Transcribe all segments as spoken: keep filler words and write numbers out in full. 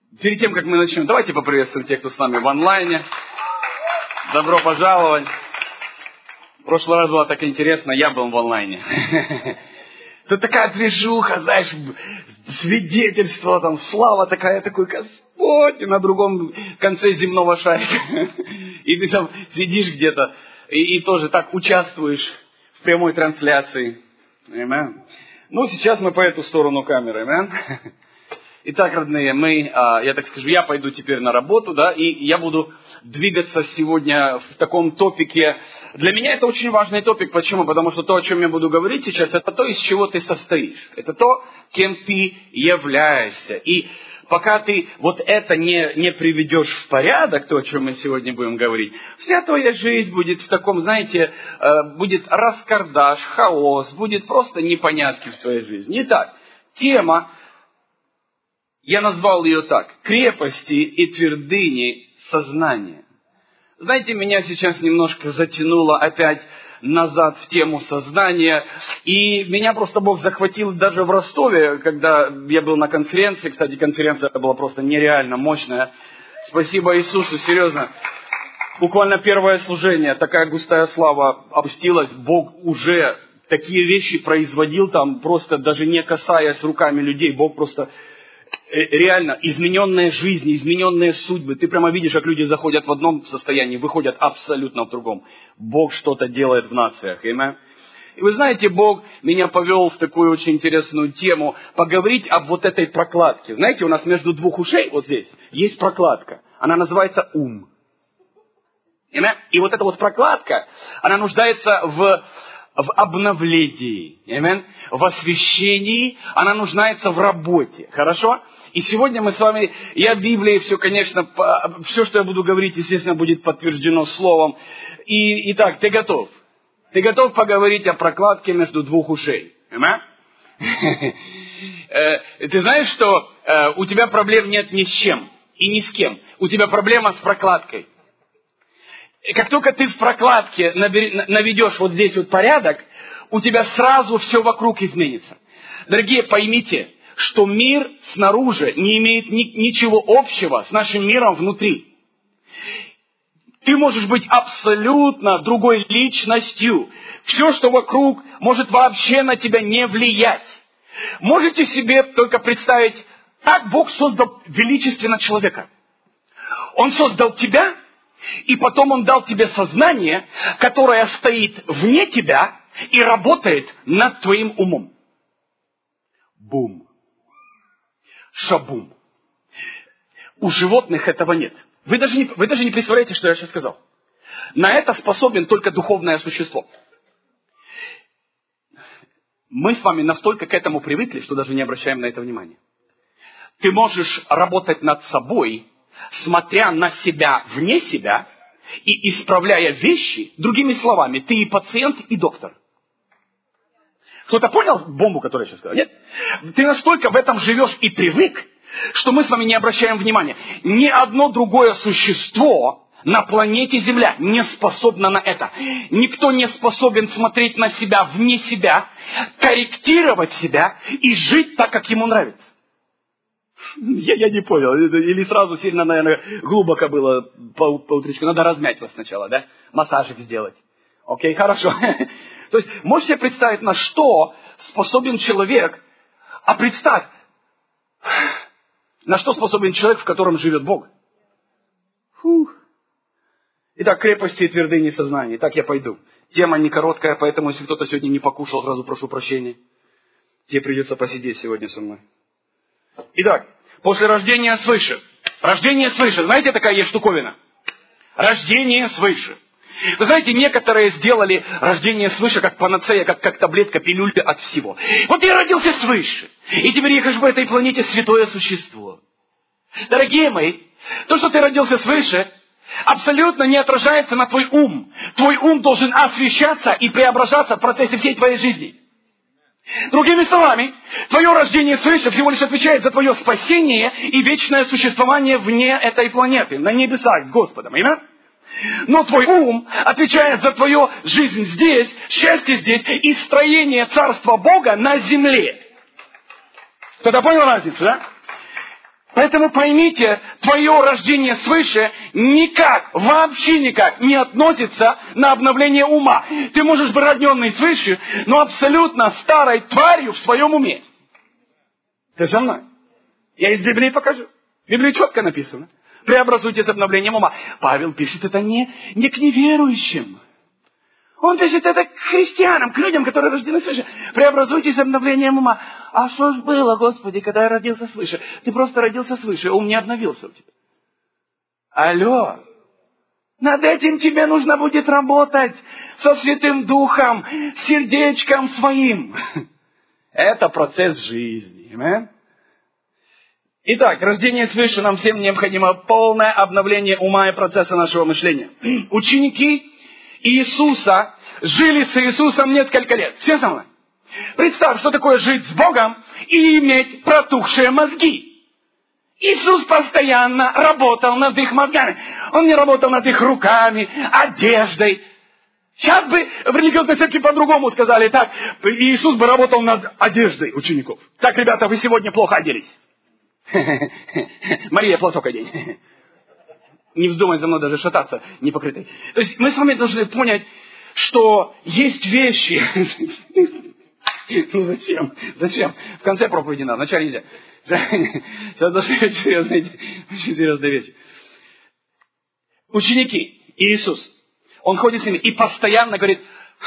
Перед тем, как мы начнем, давайте поприветствуем тех, кто с нами в онлайне. Добро пожаловать. В прошлый раз было так интересно, я был в онлайне. Тут такая движуха, знаешь, свидетельство, там, слава такая, такой Господь, и на другом конце земного шарика. И ты там сидишь где-то, и, и тоже так участвуешь в прямой трансляции. Amen. Ну, сейчас мы по эту сторону камеры. Amen. Итак, родные, мы, я так скажу, я пойду теперь на работу, да, и я буду двигаться сегодня в таком топике. Для меня это очень важный топик. Почему? Потому что то, о чем я буду говорить сейчас, это то, из чего ты состоишь. Это то, кем ты являешься. И пока ты вот это не, не приведешь в порядок, то, о чем мы сегодня будем говорить, вся твоя жизнь будет в таком, знаете, будет раскардаш, хаос, будет просто непонятки в твоей жизни. Итак, тема, я назвал ее так: крепости и твердыни сознания. Знаете, меня сейчас немножко затянуло опять назад в тему сознания. И меня просто Бог захватил даже в Ростове, когда я был на конференции. Кстати, конференция была просто нереально мощная. Спасибо Иисусу, серьезно. Буквально первое служение, такая густая слава опустилась. Бог уже такие вещи производил там, просто даже не касаясь руками людей. Бог просто... Реально, измененные жизни, измененные судьбы. Ты прямо видишь, как люди заходят в одном состоянии, выходят абсолютно в другом. Бог что-то делает в нациях. Amen. И вы знаете, Бог меня повел в такую очень интересную тему, поговорить об вот этой прокладке. Знаете, у нас между двух ушей, вот здесь, есть прокладка. Она называется ум. Amen. И вот эта вот прокладка, она нуждается в... в обновлении, amen, в освящении, она нуждается в работе, хорошо? И сегодня мы с вами, я в Библии, все, конечно, все, что я буду говорить, естественно, будет подтверждено словом. И, итак, ты готов? Ты готов поговорить о прокладке между двух ушей? Amen? Ты знаешь, что у тебя проблем нет ни с чем и ни с кем. У тебя проблема с прокладкой. Как только ты в прокладке наведешь вот здесь вот порядок, у тебя сразу все вокруг изменится. Дорогие, поймите, что мир снаружи не имеет ни, ничего общего с нашим миром внутри. Ты можешь быть абсолютно другой личностью. Все, что вокруг, может вообще на тебя не влиять. Можете себе только представить, так Бог создал величественно человека. Он создал тебя, и потом Он дал тебе сознание, которое стоит вне тебя и работает над твоим умом. Бум. Шабум. У животных этого нет. Вы даже не, вы даже не представляете, что я сейчас сказал. На это способен только духовное существо. Мы с вами настолько к этому привыкли, что даже не обращаем на это внимания. Ты можешь работать над собой, смотря на себя вне себя и исправляя вещи. Другими словами, ты и пациент, и доктор. Кто-то понял бомбу, которую я сейчас сказал? Нет? Ты настолько в этом живешь и привык, что мы с вами не обращаем внимания. Ни одно другое существо на планете Земля не способно на это. Никто не способен смотреть на себя вне себя, корректировать себя и жить так, как ему нравится. Я, я не понял. Или сразу сильно, наверное, глубоко было по, по утречку. Надо размять вас сначала, да? Массажик сделать. Окей, хорошо. То есть, можете себе представить, на что способен человек? А представь, на что способен человек, в котором живет Бог? Фух. Итак, крепости и твердыни сознания. Итак, я пойду. Тема не короткая, поэтому, если кто-то сегодня не покушал, сразу прошу прощения. Тебе придется посидеть сегодня со мной. Итак, после рождения свыше. Рождение свыше. Знаете, такая есть штуковина? Рождение свыше. Вы знаете, некоторые сделали рождение свыше как панацея, как, как таблетка, пилюлька от всего. Вот я родился свыше. И теперь я хожу по этой планете святое существо. Дорогие мои, то, что ты родился свыше, абсолютно не отражается на твой ум. Твой ум должен освещаться и преображаться в процессе всей твоей жизни. Другими словами, твое рождение свыше всего лишь отвечает за твое спасение и вечное существование вне этой планеты, на небесах с Господом. Именно? Но твой ум отвечает за твою жизнь здесь, счастье здесь и строение Царства Бога на земле. Кто-то понял разницу, да? Поэтому поймите, твое рождение свыше никак, вообще никак не относится на обновление ума. Ты можешь быть рожденный свыше, но абсолютно старой тварью в своем уме. Ты со мной? Я из Библии покажу. В Библии четко написано. Преобразуйтесь обновлением ума. Павел пишет это не, не к неверующим. Он пишет это к христианам, к людям, которые рождены свыше. Преобразуйтесь обновлением ума. А что ж было, Господи, когда я родился свыше? Ты просто родился свыше, ум не обновился у тебя. Алло. Над этим тебе нужно будет работать со Святым Духом, с сердечком своим. Это процесс жизни. Amen? Итак, рождение свыше нам всем необходимо полное обновление ума и процесса нашего мышления. Ученики Иисуса жили с Иисусом несколько лет. Все со мной? Представь, что такое жить с Богом и иметь протухшие мозги. Иисус постоянно работал над их мозгами. Он не работал над их руками, одеждой. Сейчас бы в религиозной церкви по-другому сказали. Так, Иисус бы работал над одеждой учеников. Так, ребята, вы сегодня плохо оделись. Мария, платок одень. Не вздумай за мной даже шататься непокрытой. То есть мы с вами должны понять, что есть вещи. Ну зачем? Зачем? В конце проповеди надо, в начале нельзя. Сейчас должны быть серьезные, очень серьезные вещи. Ученики, Иисус, Он ходит с ними и постоянно говорит,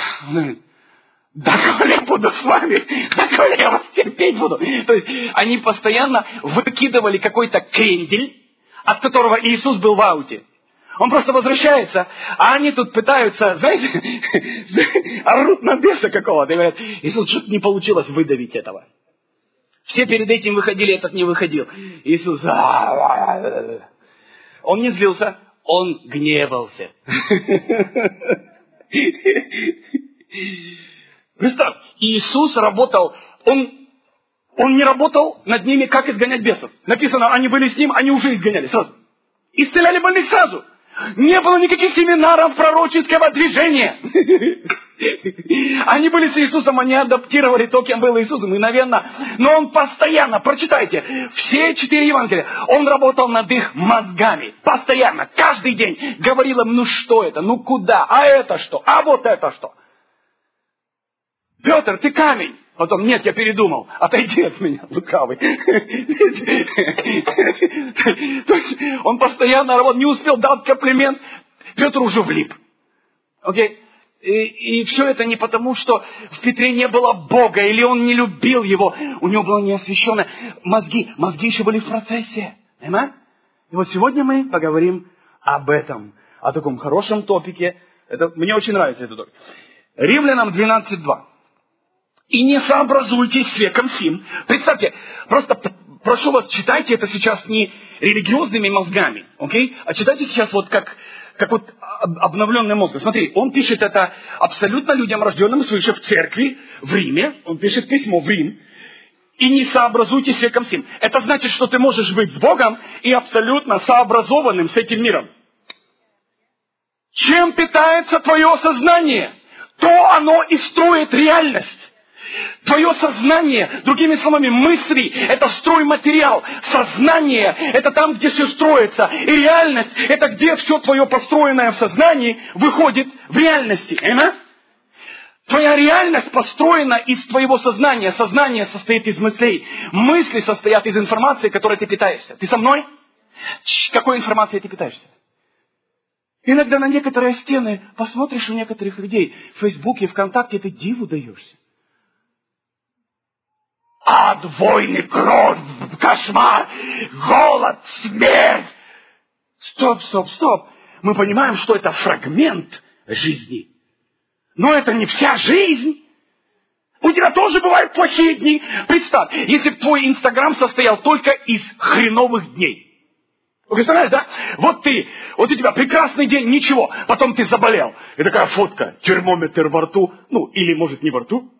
доколе я буду с вами, доколе я вас терпеть буду. То есть они постоянно выкидывали какой-то крендель, от которого Иисус был в ауте. Он просто возвращается, а они тут пытаются, знаете, орут на беса какого-то. И говорят, Иисус, что-то не получилось выдавить этого. Все перед этим выходили, этот не выходил. Иисус, он не злился, он гневался. Представь, Иисус работал, он... Он не работал над ними, как изгонять бесов. Написано, они были с ним, они уже изгоняли сразу. Исцеляли больных сразу. Не было никаких семинаров пророческого движения. Они были с Иисусом, они адаптировали то, кем был Иисус, мгновенно. Но Он постоянно, прочитайте, все четыре Евангелия, Он работал над их мозгами. Постоянно, каждый день. Говорил им, ну что это, ну куда, а это что, а вот это что. Петр, ты камень. Потом, нет, я передумал. Отойди от меня, лукавый. То есть, он постоянно работал, не успел дать комплимент. Петр уже влип. Окей? И, и все это не потому, что в Петре не было Бога, или он не любил его. У него было неосвященное. Мозги, мозги еще были в процессе. Понимаете? И вот сегодня мы поговорим об этом. О таком хорошем топике. Это, мне очень нравится этот топик. Римлянам двенадцать два. И не сообразуйтесь с веком сим. Представьте, просто прошу вас, читайте это сейчас не религиозными мозгами, окей? А читайте сейчас вот как, как вот обновленный мозг. Смотри, он пишет это абсолютно людям, рожденным свыше в церкви, в Риме. Он пишет письмо в Рим. И не сообразуйтесь с веком сим. Это значит, что ты можешь быть с Богом и абсолютно сообразованным с этим миром. Чем питается твое сознание, то оно и строит реальность. Твое сознание, другими словами, мысли, это стройматериал. Сознание, это там, где все строится. И реальность, это где все твое построенное в сознании выходит в реальности. Аминь? Твоя реальность построена из твоего сознания. Сознание состоит из мыслей. Мысли состоят из информации, которой ты питаешься. Ты со мной? Какой информацией ты питаешься? Иногда на некоторые стены посмотришь у некоторых людей в Фейсбуке, ВКонтакте, ты диву даешься. Ад, войны, кровь, кошмар, голод, смерть. Стоп, стоп, стоп. Мы понимаем, что это фрагмент жизни. Но это не вся жизнь. У тебя тоже бывают плохие дни. Представь, если бы твой Инстаграм состоял только из хреновых дней. Вы представляете, да? Вот ты, вот у тебя прекрасный день, ничего. Потом ты заболел. И такая фотка, термометр во рту. Ну, или, может, не во рту.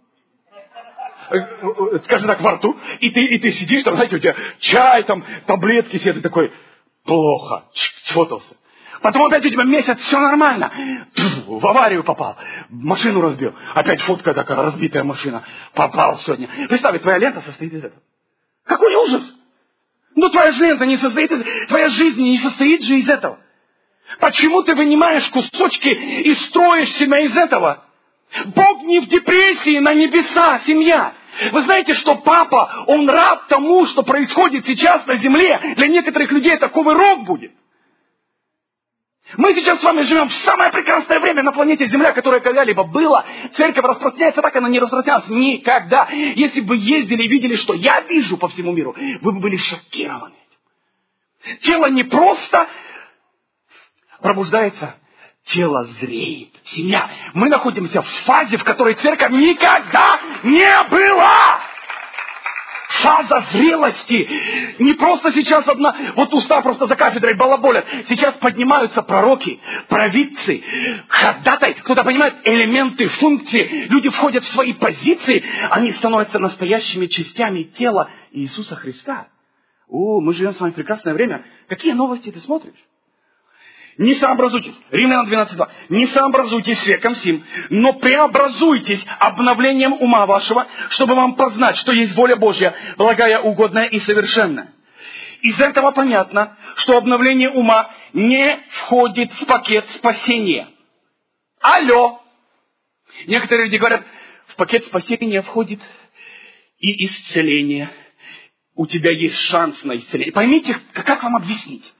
Скажем так, во рту, и ты, и ты сидишь, там, знаете, у тебя чай, там, таблетки, все, ты такой, плохо, сфотался. Потом опять у тебя месяц, все нормально. Пфф, в аварию попал, машину разбил. Опять фотка такая, разбитая машина. Попал сегодня. Представь, твоя лента состоит из этого. Какой ужас! Ну, твоя жизнь не состоит из... Твоя жизнь не состоит же из этого. Почему ты вынимаешь кусочки и строишь себя из этого? Бог не в депрессии, на небеса, семья. Вы знаете, что папа, он рад тому, что происходит сейчас на земле. Для некоторых людей такой рок будет. Мы сейчас с вами живем в самое прекрасное время на планете Земля, которое когда-либо было. Церковь распространяется так, она не распространялась никогда. Если бы ездили и видели, что я вижу по всему миру, вы бы были шокированы. Тело не просто пробуждается, тело зреет. Семья. Мы находимся в фазе, в которой церковь никогда не была. Фаза зрелости. Не просто сейчас одна, вот уста просто за кафедрой балаболят. Сейчас поднимаются пророки, провидцы, ходатай. Кто-то понимает элементы, функции. Люди входят в свои позиции. Они становятся настоящими частями тела Иисуса Христа. О, мы живем с вами в прекрасное время. Какие новости ты смотришь? Не сообразуйтесь, Римлянам двенадцать два, не сообразуйтесь с веком сим, но преобразуйтесь обновлением ума вашего, чтобы вам познать, что есть воля Божья, благая, угодная и совершенная. Из этого понятно, что обновление ума не входит в пакет спасения. Алло! Некоторые люди говорят, в пакет спасения входит и исцеление. У тебя есть шанс на исцеление. Поймите, как вам объяснить?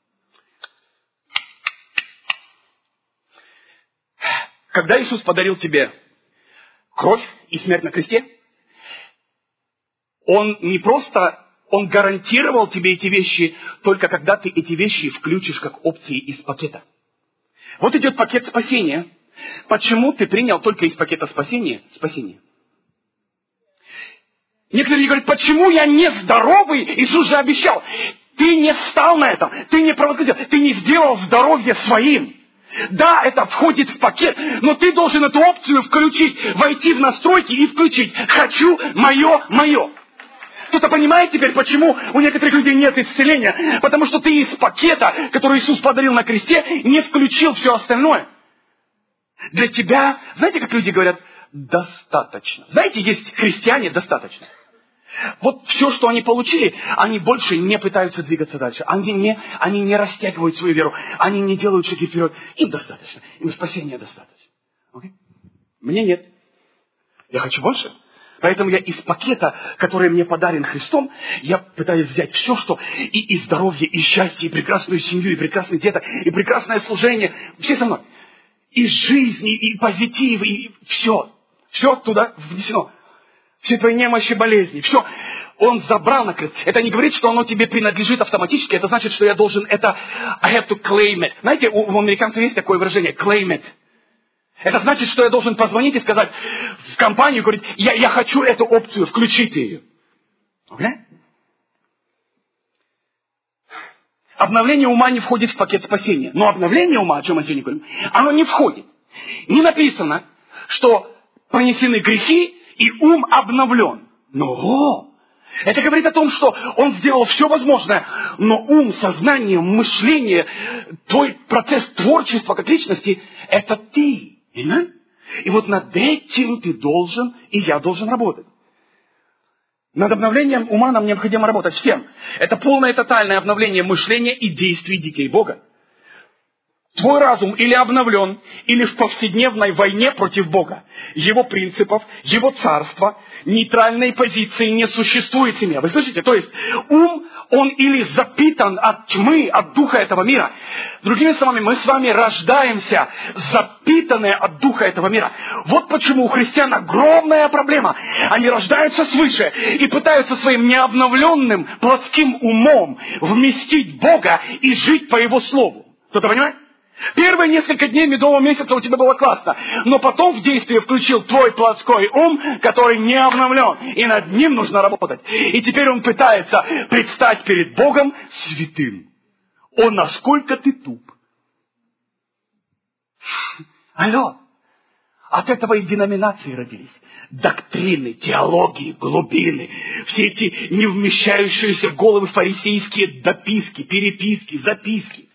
Когда Иисус подарил тебе кровь и смерть на кресте, Он не просто, Он гарантировал тебе эти вещи, только когда ты эти вещи включишь как опции из пакета. Вот идет пакет спасения. Почему ты принял только из пакета спасения спасение? Некоторые говорят, почему я не здоровый? Иисус же обещал. Ты не встал на этом, ты не провозгласил, ты не сделал здоровье своим. Да, это входит в пакет, но ты должен эту опцию включить, войти в настройки и включить. Хочу, мое, мое. Кто-то понимает теперь, почему у некоторых людей нет исцеления? Потому что ты из пакета, который Иисус подарил на кресте, не включил все остальное. Для тебя, знаете, как люди говорят, достаточно. Знаете, есть христиане достаточно. Вот все, что они получили, они больше не пытаются двигаться дальше. Они не, они не растягивают свою веру. Они не делают шаги вперед. Им достаточно. Им спасения достаточно. Okay? Мне нет. Я хочу больше. Поэтому я из пакета, который мне подарен Христом, я пытаюсь взять все, что и, и здоровье, и счастье, и прекрасную семью, и прекрасных деток, и прекрасное служение. Все со мной. И жизнь, и, и позитив, и все. Все туда внесено. Все твои немощи, болезни, все. Он забрал на крест. Это не говорит, что оно тебе принадлежит автоматически. Это значит, что я должен это... I have to claim it. Знаете, у, у американцев есть такое выражение claim it. Это значит, что я должен позвонить и сказать в компанию, говорить, я, я хочу эту опцию, включите ее. Okay? Обновление ума не входит в пакет спасения. Но обновление ума, о чем мы сегодня говорим, оно не входит. Не написано, что понесены грехи, и ум обновлен. Но это говорит о том, что он сделал все возможное, но ум, сознание, мышление, твой процесс творчества как личности, это ты. Понимаешь? И вот над этим ты должен, и я должен работать. Над обновлением ума нам необходимо работать всем. Это полное и тотальное обновление мышления и действий детей Бога. Твой разум или обновлен, или в повседневной войне против Бога. Его принципов, Его царства, нейтральной позиции не существует в семье. Вы слышите? То есть ум, он или запитан от тьмы, от духа этого мира. Другими словами, мы с вами рождаемся, запитанные от духа этого мира. Вот почему у христиан огромная проблема. Они рождаются свыше и пытаются своим необновленным плотским умом вместить Бога и жить по Его слову. Кто-то понимает? Первые несколько дней медового месяца у тебя было классно, но потом в действие включил твой плотской ум, который не обновлен, и над ним нужно работать. И теперь он пытается предстать перед Богом святым. О, насколько ты туп! Алло! От этого и деноминации родились. Доктрины, теологии, глубины. Все эти не вмещающиеся в головы фарисейские дописки, переписки, записки.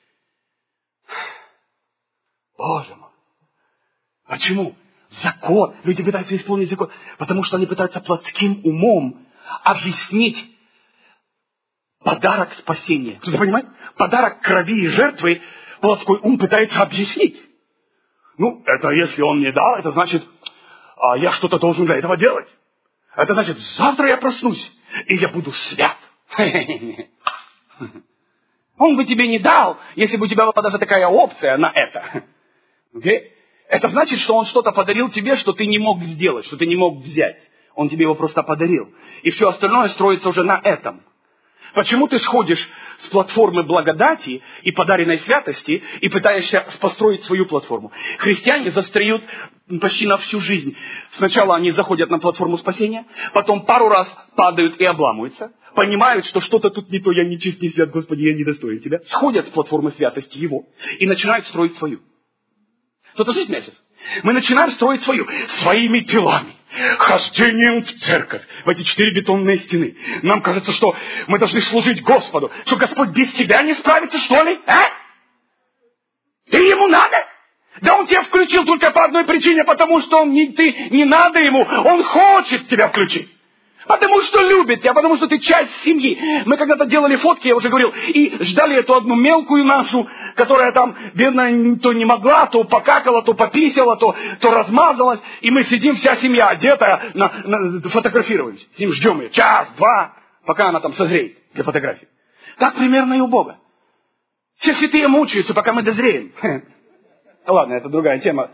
Боже мой. Почему? Закон. Люди пытаются исполнить закон. Потому что они пытаются плотским умом объяснить подарок спасения. Кто-то понимает? Подарок крови и жертвы плотской ум пытается объяснить. Ну, это если он мне дал, это значит, а я что-то должен для этого делать. Это значит, завтра я проснусь, и я буду свят. Он бы тебе не дал, если бы у тебя была даже такая опция на это. Okay? Это значит, что он что-то подарил тебе, что ты не мог сделать, что ты не мог взять. Он тебе его просто подарил. И все остальное строится уже на этом. Почему ты сходишь с платформы благодати и подаренной святости и пытаешься построить свою платформу? Христиане застряют почти на всю жизнь. Сначала они заходят на платформу спасения, потом пару раз падают и обламываются, понимают, что что-то тут не то, я не чист, не свят, Господи, я не достоин Тебя, сходят с платформы святости Его и начинают строить свою. Кто-то слышит меня сейчас? Мы начинаем строить свою, своими делами, хождением в церковь, в эти четыре бетонные стены. Нам кажется, что мы должны служить Господу, что Господь без тебя не справится, что ли? А? Ты ему надо? Да он тебя включил только по одной причине, потому что он не, ты, не надо ему, он хочет тебя включить. Потому что любит тебя, потому что ты часть семьи. Мы когда-то делали фотки, я уже говорил, и ждали эту одну мелкую нашу, которая там, бедная, то не могла, то покакала, то пописала, то, то размазалась. И мы сидим, вся семья одетая, на, на, фотографируемся. С ним ждем ее час, два, пока она там созреет для фотографий. Так примерно и у Бога. Все святые мучаются, пока мы дозреем. Ладно, это другая тема.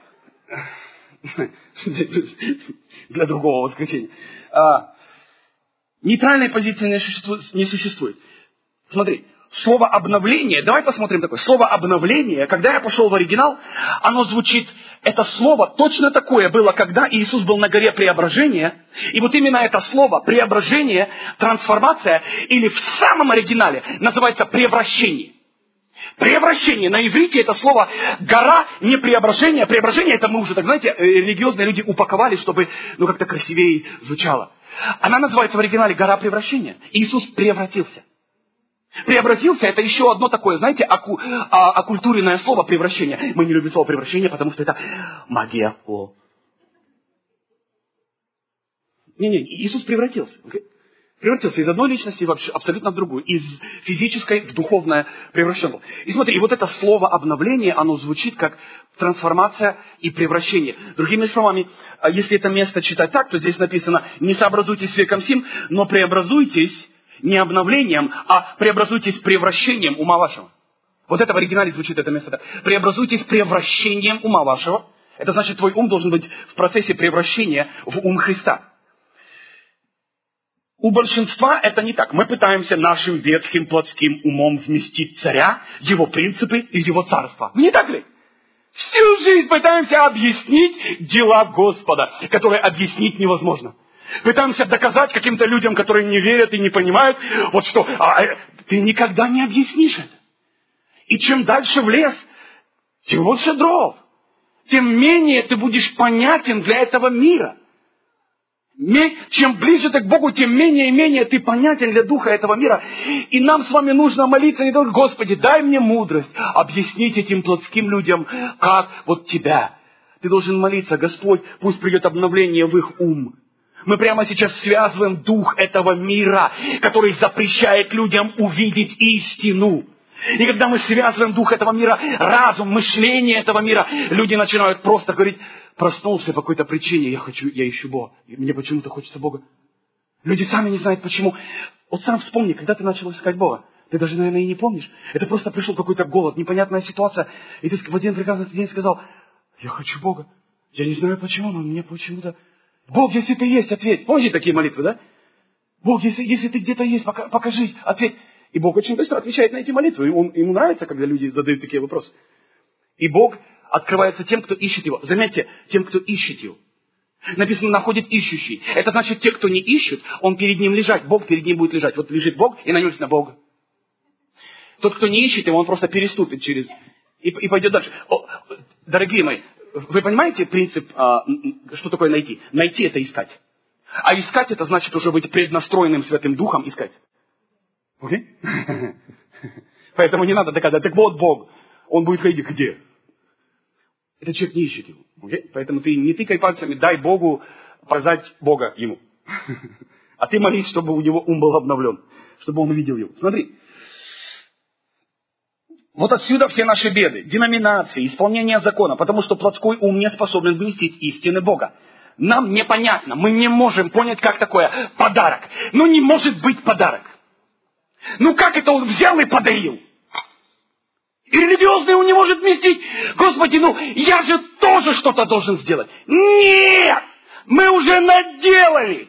Для другого воскресенья. А, нейтральной позиции не существует, не существует. Смотри, слово обновление, давай посмотрим такое. Слово обновление, когда я пошел в оригинал, оно звучит, это слово точно такое было, когда Иисус был на горе преображения. И вот именно это слово преображение, трансформация, или в самом оригинале называется превращение. Превращение. На иврите это слово гора, не преображение. Преображение это мы уже, так знаете, религиозные люди упаковали, чтобы ну как-то красивее звучало. Она называется в оригинале гора превращения. Иисус превратился. Преобразился это еще одно такое, знаете, оку, а, оккультуренное слово превращение. Мы не любим слово превращение, потому что это магия. О. Не-не, Иисус превратился. Okay? Превратился из одной личности в абсолютно в другую. Из физической в духовное превращен. И смотри, и вот это слово обновление, оно звучит как трансформация и превращение. Другими словами, если это место читать так, то здесь написано, не сообразуйтесь с веком сим, но преобразуйтесь не обновлением, а преобразуйтесь превращением ума вашего. Вот это в оригинале звучит это место так. Преобразуйтесь превращением ума вашего. Это значит, твой ум должен быть в процессе превращения в ум Христа. У большинства это не так. Мы пытаемся нашим ветхим плотским умом вместить царя, его принципы и его царство. Не так ли? Всю жизнь пытаемся объяснить дела Господа, которые объяснить невозможно. Пытаемся доказать каким-то людям, которые не верят и не понимают, вот что, а, ты никогда не объяснишь это. И чем дальше в лес, тем больше дров, тем менее ты будешь понятен для этого мира. Чем ближе ты к Богу, тем менее и менее ты понятен для духа этого мира. И нам с вами нужно молиться не только, Господи, дай мне мудрость объяснить этим плотским людям, как вот Тебя. Ты должен молиться, Господь, пусть придет обновление в их ум. Мы прямо сейчас связываем дух этого мира, который запрещает людям увидеть истину. И когда мы связываем дух этого мира, разум, мышление этого мира, люди начинают просто говорить, проснулся по какой-то причине, я хочу, я ищу Бога. И мне почему-то хочется Бога. Люди сами не знают почему. Вот сам вспомни, когда ты начал искать Бога. Ты даже, наверное, и не помнишь. Это просто пришел какой-то голод, непонятная ситуация. И ты в один прекрасный день сказал, я хочу Бога. Я не знаю почему, но мне почему-то... Бог, если ты есть, ответь. Помните такие молитвы, да? Бог, если, если ты где-то есть, покажись, ответь. И Бог очень быстро отвечает на эти молитвы. Он, ему нравится, когда люди задают такие вопросы. И Бог открывается тем, кто ищет Его. Заметьте, тем, кто ищет Его. Написано, находит ищущий. Это значит, те, кто не ищут, Он перед ним лежать. Бог перед ним будет лежать. Вот лежит Бог, и на нем написано Бог. Тот, кто не ищет Его, он просто переступит через... И, и пойдет дальше. О, дорогие мои, вы понимаете принцип, а, что такое найти? Найти — это искать. А искать — это значит уже быть преднастроенным Святым Духом искать. Окей? Okay? Поэтому не надо доказать. Так вот Бог. Он будет ходить где? Этот человек не ищет его. Okay? Поэтому ты не тыкай пальцами, дай Богу познать Бога ему. А ты молись, чтобы у него ум был обновлен, чтобы он увидел его. Смотри. Вот отсюда все наши беды, деноминации, исполнение закона, потому что плотской ум не способен вместить истины Бога. Нам непонятно, мы не можем понять, как такое подарок. Ну не может быть подарок. Ну как это он взял и подарил? И религиозный он не может вместить. Господи, ну я же тоже что-то должен сделать. Нет! Мы уже наделали!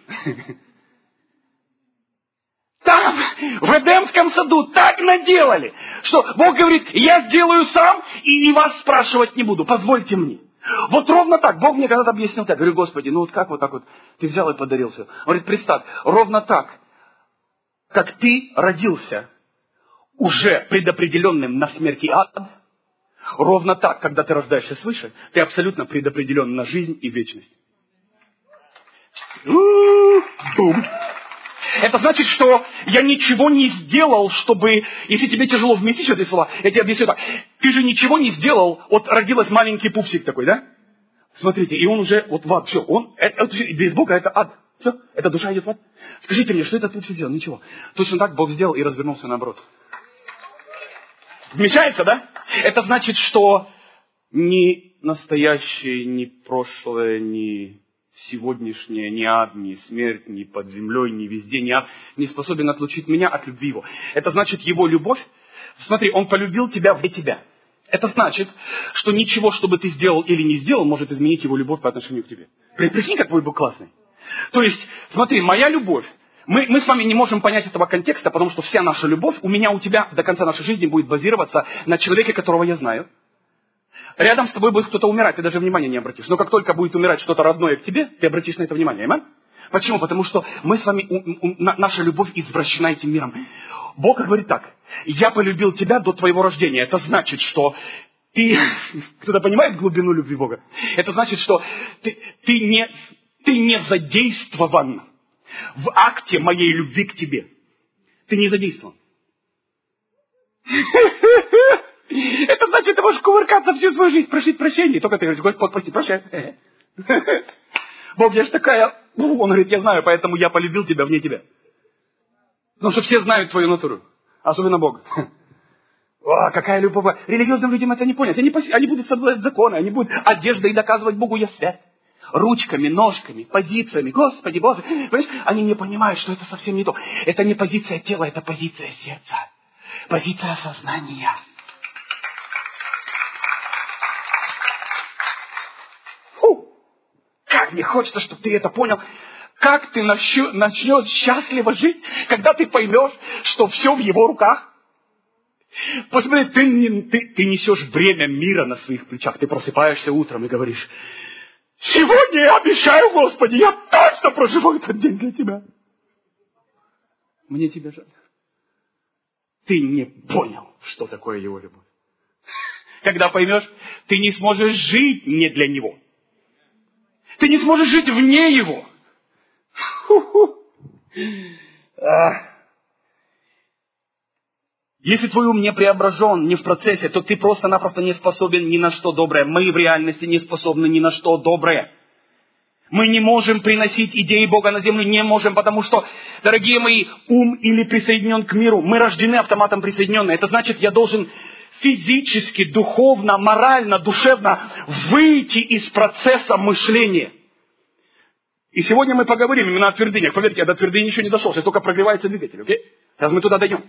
Там, в Эдемском саду, так наделали, что Бог говорит, я сделаю сам и, и вас спрашивать не буду, позвольте мне. Вот ровно так. Бог мне когда-то объяснил так. Говорю, Господи, ну вот как вот так вот ты взял и подарил все. Он говорит, представь, ровно так, как ты родился уже предопределенным на смерть и ад, ровно так, когда ты рождаешься свыше, ты абсолютно предопределен на жизнь и вечность. Бум. Это значит, что я ничего не сделал, чтобы... Если тебе тяжело вместить эти слова, я тебе объясню так. Ты же ничего не сделал, вот родилась маленький пупсик такой, да? Смотрите, и он уже вот в ад, все, он, это, это, без Бога это ад. Все, эта душа идет в ад. Скажите мне, что это ты все сделал? Ничего. Точно так Бог сделал и развернулся наоборот. Вмещается, да? Это значит, что ни настоящее, ни прошлое, ни... сегодняшнее, ни ад, ни смерть, ни под землей, ни везде, ни ад не способен отлучить меня от любви его. Это значит, его любовь, смотри, он полюбил тебя вне тебя. Это значит, что ничего, что бы ты сделал или не сделал, может изменить его любовь по отношению к тебе. Прикинь, как твой Бог классный. То есть, смотри, моя любовь, мы, мы с вами не можем понять этого контекста, потому что вся наша любовь у меня, у тебя до конца нашей жизни будет базироваться на человеке, которого я знаю. Рядом с тобой будет кто-то умирать, ты даже внимания не обратишь. Но как только будет умирать что-то родное к тебе, ты обратишь на это внимание. Аминь? Почему? Потому что мы с вами, у, у, наша любовь извращена этим миром. Бог говорит так. Я полюбил тебя до твоего рождения. Это значит, что ты... Кто-то понимает глубину любви Бога? Это значит, что ты, ты, не, ты не задействован в акте моей любви к тебе. Ты не задействован. Это значит, ты можешь кувыркаться всю свою жизнь, просить прощения. И только ты говоришь, Господь, прости, прощай. Бог, я ж такая... Он говорит, я знаю, поэтому я полюбил тебя вне тебя. Потому что все знают твою натуру. Особенно Бог. О, какая любовь. Религиозным людям это не понять. Они, пос... они будут соблюдать законы, они будут одеждой доказывать Богу, я свят. Ручками, ножками, позициями. Господи, Боже. Понимаешь? Они не понимают, что это совсем не то. Это не позиция тела, это позиция сердца. Позиция сознания. Как мне хочется, чтобы ты это понял. Как ты начнешь счастливо жить, когда ты поймешь, что все в его руках. Посмотри, ты, не, ты, ты несешь бремя мира на своих плечах. Ты просыпаешься утром и говоришь, сегодня я обещаю, Господи, я точно проживу этот день для тебя. Мне тебя жаль. Ты не понял, что такое его любовь. Когда поймешь, ты не сможешь жить не для него. Ты не сможешь жить вне его. Если твой ум не преображен, не в процессе, то ты просто-напросто не способен ни на что доброе. Мы в реальности не способны ни на что доброе. Мы не можем приносить идеи Бога на землю, не можем, потому что, дорогие мои, ум или присоединен к миру. Мы рождены автоматом присоединенные. Это значит, я должен физически, духовно, морально, душевно выйти из процесса мышления. И сегодня мы поговорим именно о твердынях. Поверьте, я до твердыни еще не дошел, сейчас только прогревается двигатель. Окей? Сейчас мы туда дойдем.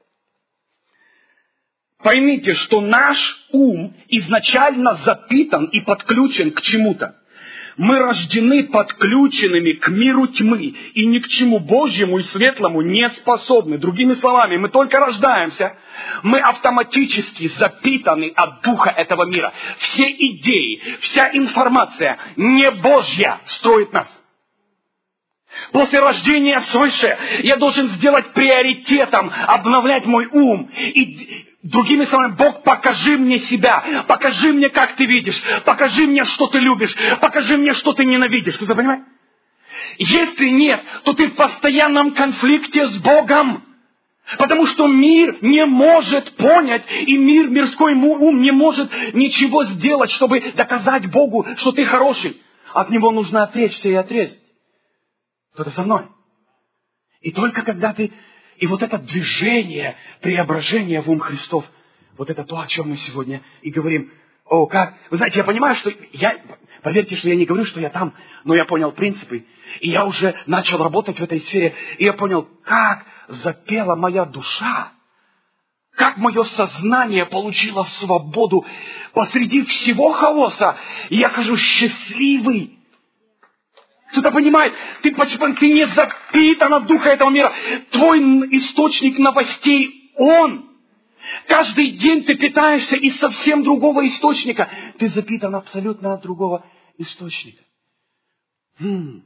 Поймите, что наш ум изначально запитан и подключен к чему-то. Мы рождены подключенными к миру тьмы и ни к чему Божьему и светлому не способны. Другими словами, мы только рождаемся, мы автоматически запитаны от духа этого мира. Все идеи, вся информация не Божья строит нас. После рождения свыше я должен сделать приоритетом обновлять мой ум. И другими словами, Бог, покажи мне себя, покажи мне, как ты видишь, покажи мне, что ты любишь, покажи мне, что ты ненавидишь. Ты понимаешь? Если нет, то ты в постоянном конфликте с Богом. Потому что мир не может понять, и мир, мирской ум не может ничего сделать, чтобы доказать Богу, что ты хороший. От него нужно отречься и отрезать. Кто-то со мной. И только когда ты... И вот это движение, преображение в ум Христов, вот это то, о чем мы сегодня и говорим. О, как... Вы знаете, я понимаю, что я... Поверьте, что я не говорю, что я там, но я понял принципы. И я уже начал работать в этой сфере. И я понял, как запела моя душа. Как мое сознание получило свободу посреди всего хаоса. И я хожу счастливый. Кто-то понимает, ты, ты не запитан от духа этого мира. Твой источник новостей — Он. Каждый день ты питаешься из совсем другого источника. Ты запитан абсолютно от другого источника. М-м.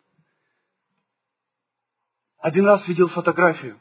Один раз видел фотографию.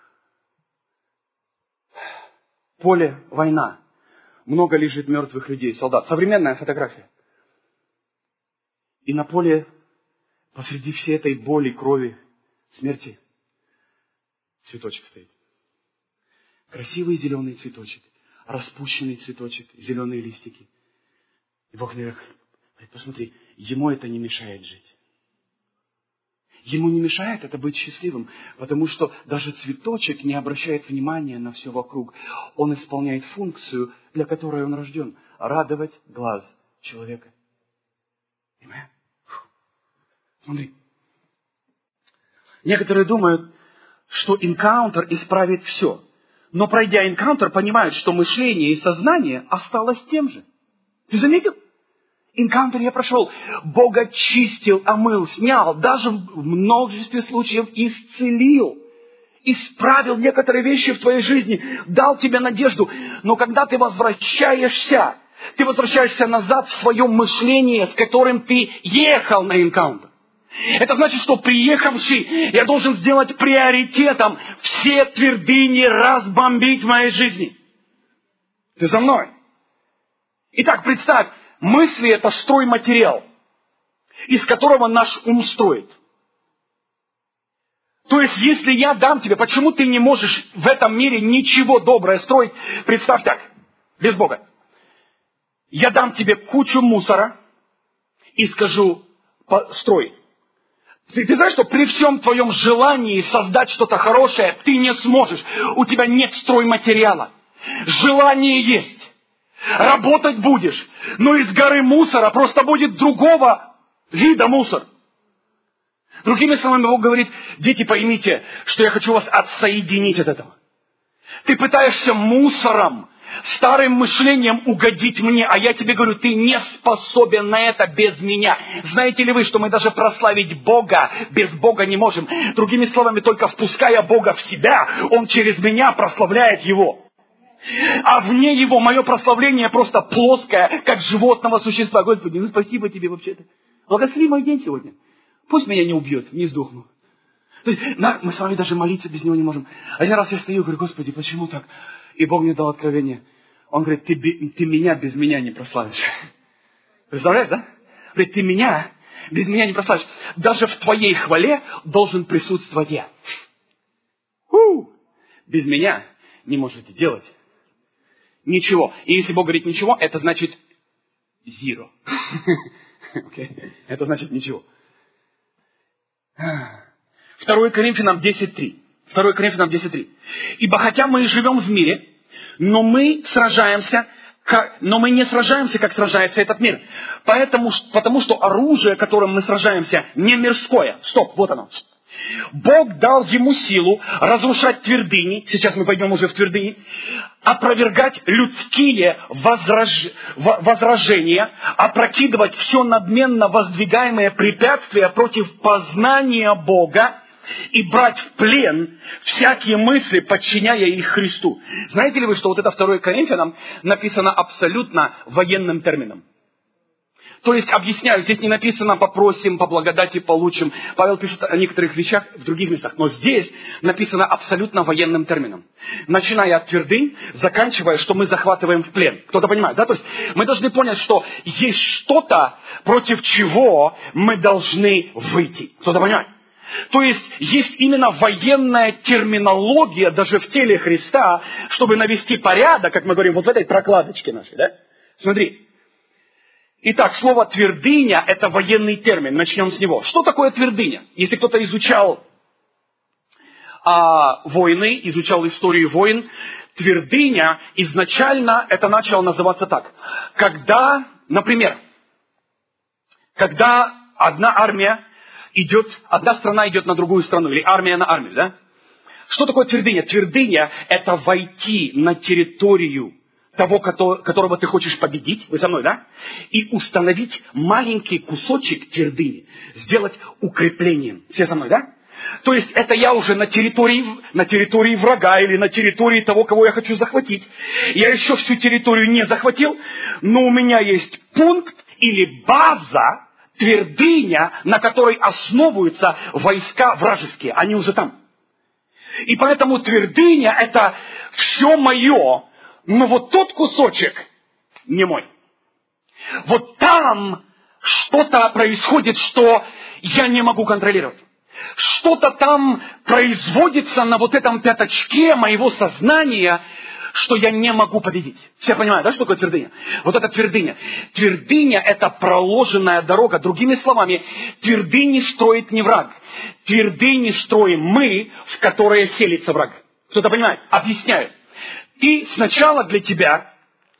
Поле, война. Много лежит мертвых людей, солдат. Современная фотография. И на поле, посреди всей этой боли, крови, смерти, цветочек стоит. Красивый зеленый цветочек, распущенный цветочек, зеленые листики. И Бог мне говорит, посмотри, ему это не мешает жить. Ему не мешает это быть счастливым, потому что даже цветочек не обращает внимания на все вокруг. Он исполняет функцию, для которой он рожден — радовать глаз человека. Понимаешь? Смотри. Некоторые думают, что энкаунтер исправит все. Но пройдя энкаунтер, понимают, что мышление и сознание осталось тем же. Ты заметил? Энкаунтер я прошел. Бог очистил, омыл, снял, даже в множестве случаев исцелил. Исправил некоторые вещи в твоей жизни, дал тебе надежду. Но когда ты возвращаешься, ты возвращаешься назад в своем мышлении, с которым ты ехал на энкаунтер. Это значит, что приехавший, я должен сделать приоритетом все твердыни разбомбить в моей жизни. Ты со мной? Итак, представь, мысли — это стройматериал, из которого наш ум строит. То есть, если я дам тебе, почему ты не можешь в этом мире ничего доброе строить? Представь так, без Бога. Я дам тебе кучу мусора и скажу, строй. Ты, ты знаешь, что при всем твоем желании создать что-то хорошее, ты не сможешь. У тебя нет стройматериала. Желание есть. Работать будешь. Но из горы мусора просто будет другого вида мусор. Другими словами, Бог говорит, дети, поймите, что я хочу вас отсоединить от этого. Ты пытаешься мусором, старым мышлением угодить мне, а я тебе говорю, ты не способен на это без меня. Знаете ли вы, что мы даже прославить Бога без Бога не можем? Другими словами, только впуская Бога в себя, Он через меня прославляет Его. А вне Его мое прославление просто плоское, как животного существа. Господи, ну спасибо Тебе вообще-то. Благослови мой день сегодня. Пусть меня не убьет, не сдохну. Мы с вами даже молиться без Него не можем. Один раз я стою и говорю, Господи, почему так? И Бог мне дал откровение. Он говорит, ты, ты меня без меня не прославишь. Представляешь, да? Говорит, ты меня без меня не прославишь. Даже в твоей хвале должен присутствовать я. У-у-у. Без меня не можете делать ничего. И если Бог говорит ничего, это значит zero. Okay. Это значит ничего. второе Коринфянам десять три. второе Коринфянам десять три. Ибо хотя мы и живем в мире, но мы сражаемся, как, но мы не сражаемся, как сражается этот мир. Поэтому, потому что оружие, которым мы сражаемся, не мирское. Стоп, вот оно. Бог дал ему силу разрушать твердыни, сейчас мы пойдем уже в твердыни, опровергать людские возраж... возражения, опрокидывать все надменно воздвигаемые препятствия против познания Бога и брать в плен всякие мысли, подчиняя их Христу. Знаете ли вы, что вот это второе Коринфянам написано абсолютно военным термином? То есть, объясняю, здесь не написано «попросим, по благодати получим». Павел пишет о некоторых вещах в других местах. Но здесь написано абсолютно военным термином. Начиная от твердынь, заканчивая, что мы захватываем в плен. Кто-то понимает, да? То есть, мы должны понять, что есть что-то, против чего мы должны выйти. Кто-то понимает? То есть, есть именно военная терминология даже в теле Христа, чтобы навести порядок, как мы говорим, вот в этой прокладочке нашей, да? Смотри. Итак, слово «твердыня» — это военный термин. Начнем с него. Что такое твердыня? Если кто-то изучал а, войны, изучал историю войн, твердыня изначально это начало называться так. Когда, например, когда одна армия идет, одна страна идет на другую страну, или армия на армию, да? Что такое твердыня? Твердыня – это войти на территорию того, которого ты хочешь победить, вы со мной, да? И установить маленький кусочек твердыни, сделать укреплением. Все со мной, да? То есть это я уже на территории, на территории врага или на территории того, кого я хочу захватить. Я еще всю территорию не захватил, но у меня есть пункт или база, твердыня, на которой основываются войска вражеские. Они уже там. И поэтому твердыня – это все мое, но вот тот кусочек не мой. Вот там что-то происходит, что я не могу контролировать. Что-то там производится на вот этом пятачке моего сознания, что я не могу победить. Все понимают, да, что такое твердыня? Вот это твердыня. Твердыня – это проложенная дорога. Другими словами, твердыни строит не враг. Твердыни строим мы, в которые селится враг. Кто-то понимает? Объясняю. Ты сначала для тебя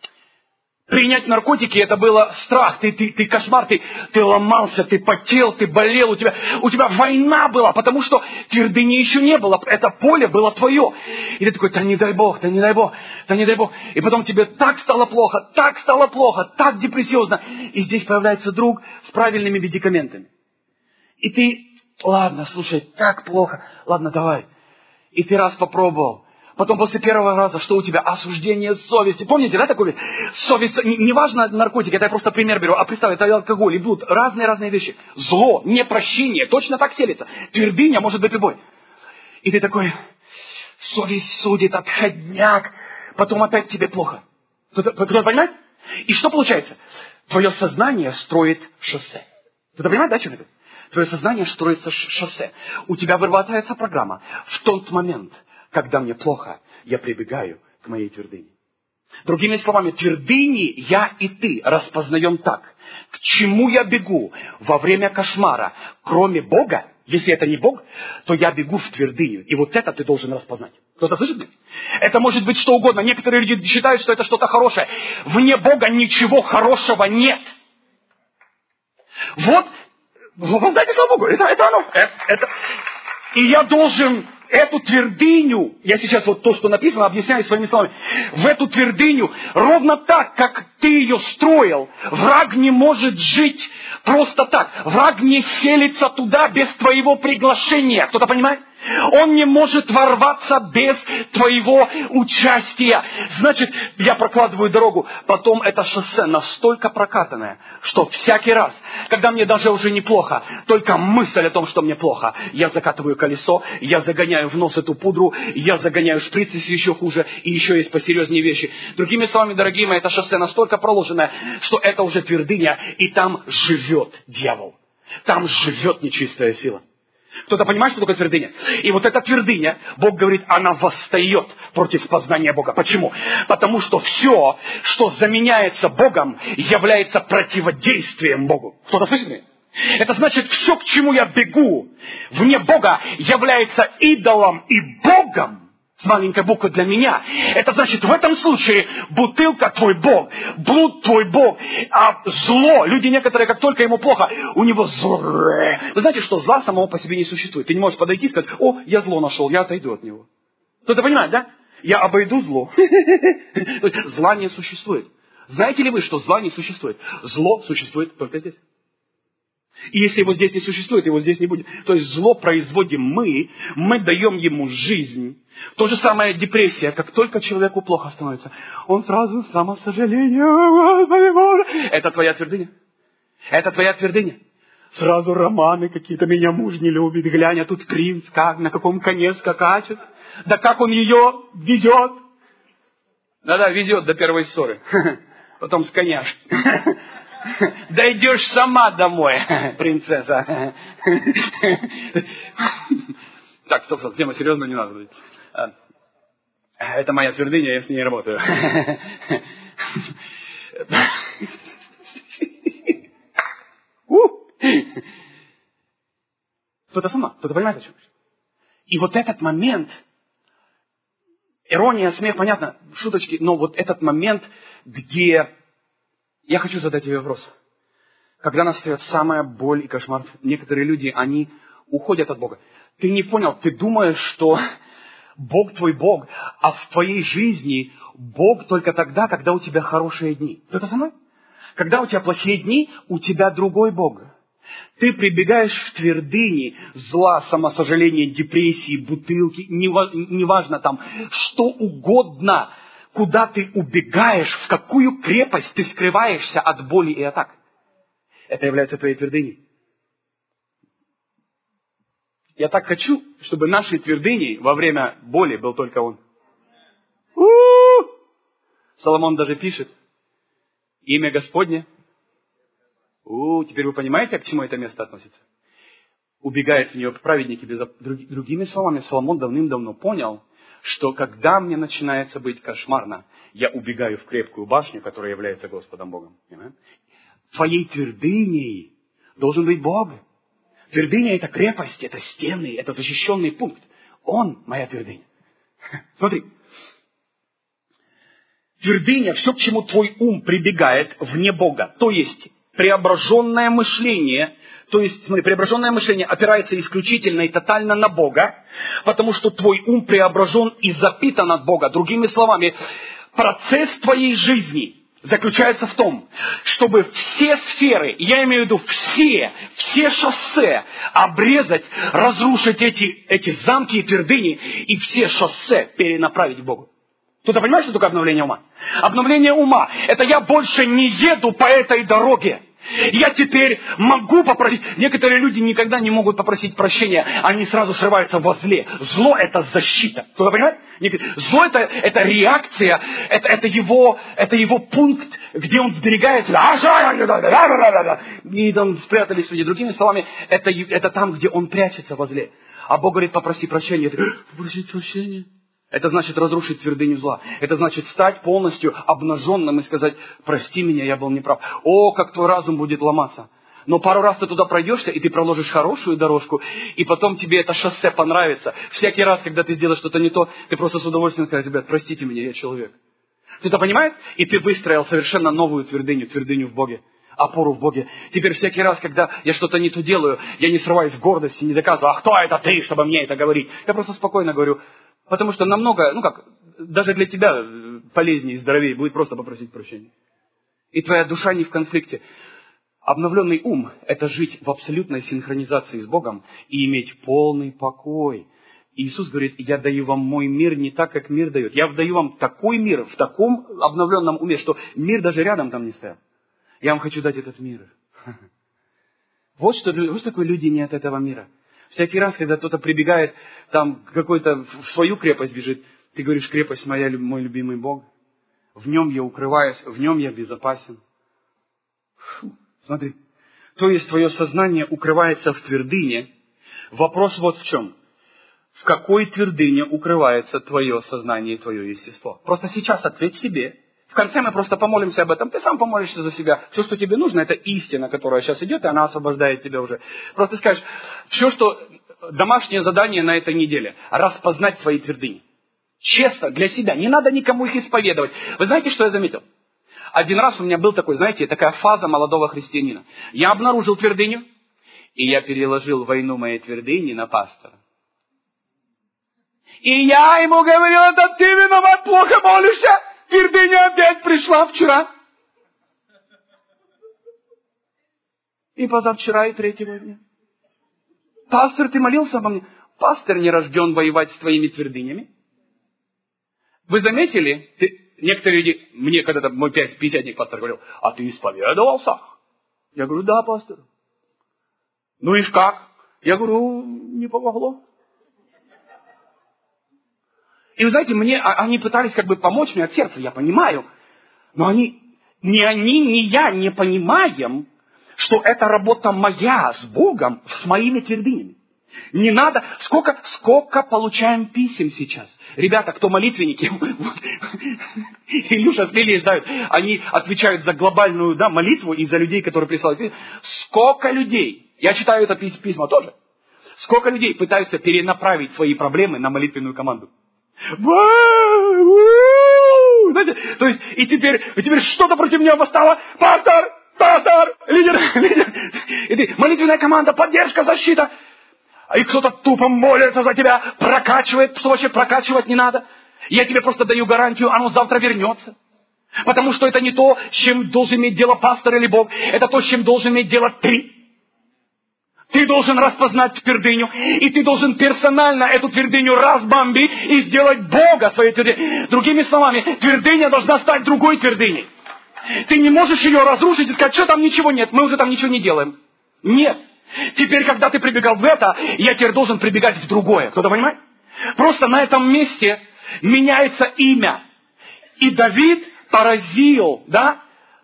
принять наркотики, это было страх, ты, ты, ты кошмар, ты, ты ломался, ты потел, ты болел, у тебя, у тебя война была, потому что твердыни еще не было, это поле было твое. И ты такой, да не дай Бог, да не дай Бог, да не дай Бог. И потом тебе так стало плохо, так стало плохо, так депрессиозно. И здесь появляется друг с правильными медикаментами. И ты, ладно, слушай, так плохо, ладно, давай. И ты раз попробовал. Потом после первого раза, что у тебя? Осуждение совести. Помните, да, такое? Совесть, неважно не наркотики, это я просто пример беру, а представь, это алкоголь, и блуд, разные-разные вещи. Зло, непрощение, точно так селится. Твердыня может быть любой. И ты такой, совесть судит, отходняк, потом опять тебе плохо. Кто-то, кто-то понимает? И что получается? Твое сознание строит шоссе. Кто-то понимает, да, о чем это? Твое сознание строится шоссе. У тебя вырабатывается программа. В тот момент, когда мне плохо, я прибегаю к моей твердыне. Другими словами, твердыни я и ты распознаем так. К чему я бегу во время кошмара, кроме Бога? Если это не Бог, то я бегу в твердыню. И вот это ты должен распознать. Кто-то слышит меня? Это может быть что угодно. Некоторые люди считают, что это что-то хорошее. Вне Бога ничего хорошего нет. Вот, воздайте слава Богу, это, это оно. Это, это. И я должен эту твердыню, я сейчас вот то, что написано, объясняю своими словами, в эту твердыню, ровно так, как ты ее строил, враг не может жить просто так. Враг не селится туда без твоего приглашения. Кто-то понимает? Он не может ворваться без твоего участия. Значит, я прокладываю дорогу. Потом это шоссе настолько прокатанное, что всякий раз, когда мне даже уже неплохо, только мысль о том, что мне плохо, я закатываю колесо, я загоняю в нос эту пудру, я загоняю шприц, если еще хуже, и еще есть посерьезнее вещи. Другими словами, дорогие мои, это шоссе настолько проложенное, что это уже твердыня, и там живет дьявол. Там живет нечистая сила. Кто-то понимает, что такое твердыня? И вот эта твердыня, Бог говорит, она восстает против познания Бога. Почему? Потому что все, что заменяется Богом, является противодействием Богу. Кто-то слышит меня? Это значит, все, к чему я бегу, вне Бога, является идолом и Богом. С маленькой буквы для меня. Это значит, в этом случае бутылка твой Бог, блуд твой Бог, а зло, люди некоторые, как только ему плохо, у него зло. Вы знаете, что зла самого по себе не существует. Ты не можешь подойти и сказать, о, я зло нашел, я отойду от него. Кто-то понимает, да? Я обойду зло. Зла не существует. Знаете ли вы, что зла не существует? Зло существует только здесь. И если его здесь не существует, его здесь не будет. То есть зло производим мы, мы даем ему жизнь. То же самое депрессия. Как только человеку плохо становится, он сразу самосожаление. Господи Боже. Это твоя твердыня. Это твоя твердыня. Сразу романы какие-то, меня муж не любит. Глянь, а тут принц, как, на каком коне скакачет. Да как он ее везет. Да-да, везет до первой ссоры. Потом с коня. Дойдешь сама домой, принцесса. Так, стоп, стоп, тема серьезная, не надо. Это моя твердыня, я с ней работаю. Кто-то сама, кто-то понимает, о чем? И вот этот момент, ирония, смех, понятно, шуточки, но вот этот момент, где... Я хочу задать тебе вопрос. Когда настает самая боль и кошмар, некоторые люди, они уходят от Бога. Ты не понял, ты думаешь, что Бог твой Бог, а в твоей жизни Бог только тогда, когда у тебя хорошие дни. Кто-то со мной? Когда у тебя плохие дни, у тебя другой Бог. Ты прибегаешь в твердыни зла, самосожаления, депрессии, бутылки, неважно там, что угодно, куда ты убегаешь, в какую крепость ты скрываешься от боли и атак. Это является твоей твердыней. Я так хочу, чтобы нашей твердыней во время боли был только Он. У-у-у! Соломон даже пишет, имя Господне. У, теперь вы понимаете, к чему это место относится? Убегает в нее праведники. Без... Другими словами, Соломон давным-давно понял, что когда мне начинается быть кошмарно, я убегаю в крепкую башню, которая является Господом Богом. Понимаете? Твоей твердыней должен быть Бог. Твердыня — это крепость, это стены, это защищенный пункт. Он моя твердыня. Смотри. Твердыня, все, к чему твой ум прибегает, вне Бога. То есть, преображенное мышление, то есть, смотри, преображенное мышление опирается исключительно и тотально на Бога, потому что твой ум преображен и запитан от Бога. Другими словами, процесс твоей жизни заключается в том, чтобы все сферы, я имею в виду все, все шоссе обрезать, разрушить эти, эти замки и твердыни, и все шоссе перенаправить к Богу. Кто-то понимает, что такое обновление ума? Обновление ума – это я больше не еду по этой дороге. Я теперь могу попросить. Некоторые люди никогда не могут попросить прощения. Они сразу срываются во зле. Зло – это защита. Кто-то понимает? Зло это, – это реакция. Это, это, его, это его пункт, где он сберегается. И там спрятались люди. Другими словами, это, это там, где он прячется во зле. А Бог говорит, попроси прощения. Попросить прощения? Это значит разрушить твердыню зла. Это значит стать полностью обнаженным и сказать, прости меня, я был неправ. О, как твой разум будет ломаться. Но пару раз ты туда пройдешься, и ты проложишь хорошую дорожку, и потом тебе это шоссе понравится. Всякий раз, когда ты сделаешь что-то не то, ты просто с удовольствием скажешь, ребят, простите меня, я человек. Ты-то понимаешь? И ты выстроил совершенно новую твердыню, твердыню в Боге. Опору в Боге. Теперь всякий раз, когда я что-то не то делаю, я не срываюсь в гордости, не доказываю, а кто это ты, чтобы мне это говорить. Я просто спокойно говорю, потому что намного, ну как, даже для тебя полезнее и здоровее будет просто попросить прощения. И твоя душа не в конфликте. Обновленный ум – это жить в абсолютной синхронизации с Богом и иметь полный покой. Иисус говорит, я даю вам мой мир не так, как мир дает. Я даю вам такой мир в таком обновленном уме, что мир даже рядом там не стоял. Я вам хочу дать этот мир. Вот что, вот что такое люди не от этого мира. Всякий раз, когда кто-то прибегает, там какой-то в свою крепость бежит, ты говоришь, крепость моя, мой любимый Бог. В нем я укрываюсь, в нем я безопасен. Фу, смотри. То есть твое сознание укрывается в твердыне. Вопрос вот в чем. В какой твердыне укрывается твое сознание и твое естество? Просто сейчас ответь себе. В конце мы просто помолимся об этом. Ты сам помолишься за себя. Все, что тебе нужно, это истина, которая сейчас идет, и она освобождает тебя уже. Просто скажешь, все, что домашнее задание на этой неделе, распознать свои твердыни. Честно, для себя. Не надо никому их исповедовать. Вы знаете, что я заметил? Один раз у меня был такой, знаете, такая фаза молодого христианина. Я обнаружил твердыню, и я переложил войну моей твердыни на пастора. И я ему говорю, это ты виноват, плохо молишься. Твердыня опять пришла вчера. И позавчера, и третьего дня. Пастор, ты молился обо мне? Пастор не рожден воевать с твоими твердынями. Вы заметили, ты, некоторые люди, мне когда-то мой пятидесятник пастор говорил, а ты исповедовался? Я говорю, да, пастор. Ну и как? Я говорю, не помогло. И вы знаете, мне, они пытались как бы помочь мне от сердца, я понимаю. Но они, ни они, ни я не понимаем, что это работа моя с Богом, с моими твердынями. Не надо, сколько, сколько получаем писем сейчас. Ребята, кто молитвенники, Илюша с Лилией знают, они отвечают за глобальную да, молитву и за людей, которые присылают. Сколько людей, я читаю это письма тоже. Сколько людей пытаются перенаправить свои проблемы на молитвенную команду? Знаете, то есть, и теперь, и теперь что-то против меня восстало. Пастор, пастор, лидер, лидер. И ты, молитвенная команда, поддержка, защита. И кто-то тупо молится за тебя, прокачивает, что вообще прокачивать не надо. Я тебе просто даю гарантию, оно завтра вернется. Потому что это не то, с чем должен иметь дело пастор или Бог. Это то, с чем должен иметь дело ты. Ты должен распознать твердыню, и ты должен персонально эту твердыню разбомбить и сделать Бога своей твердыней. Другими словами, твердыня должна стать другой твердыней. Ты не можешь ее разрушить и сказать, что там ничего нет, мы уже там ничего не делаем. Нет. Теперь, когда ты прибегал в это, я теперь должен прибегать в другое. Кто-то понимает? Просто на этом месте меняется имя. И Давид поразил, да?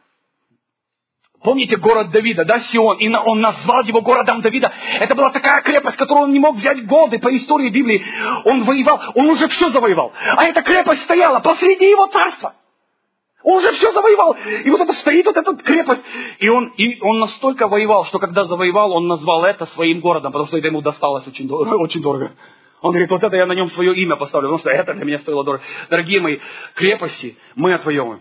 Помните город Давида, да, Сион? И он назвал его городом Давида. Это была такая крепость, которую он не мог взять годы по истории Библии. Он воевал, он уже все завоевал. А эта крепость стояла посреди его царства. Он уже все завоевал. И вот это стоит вот эта крепость. И он, и он настолько воевал, что когда завоевал, он назвал это своим городом, потому что это ему досталось очень, очень дорого. Он говорит, вот это я на нем свое имя поставлю, потому что это для меня стоило дорого. Дорогие мои, крепости мы отвоевываем.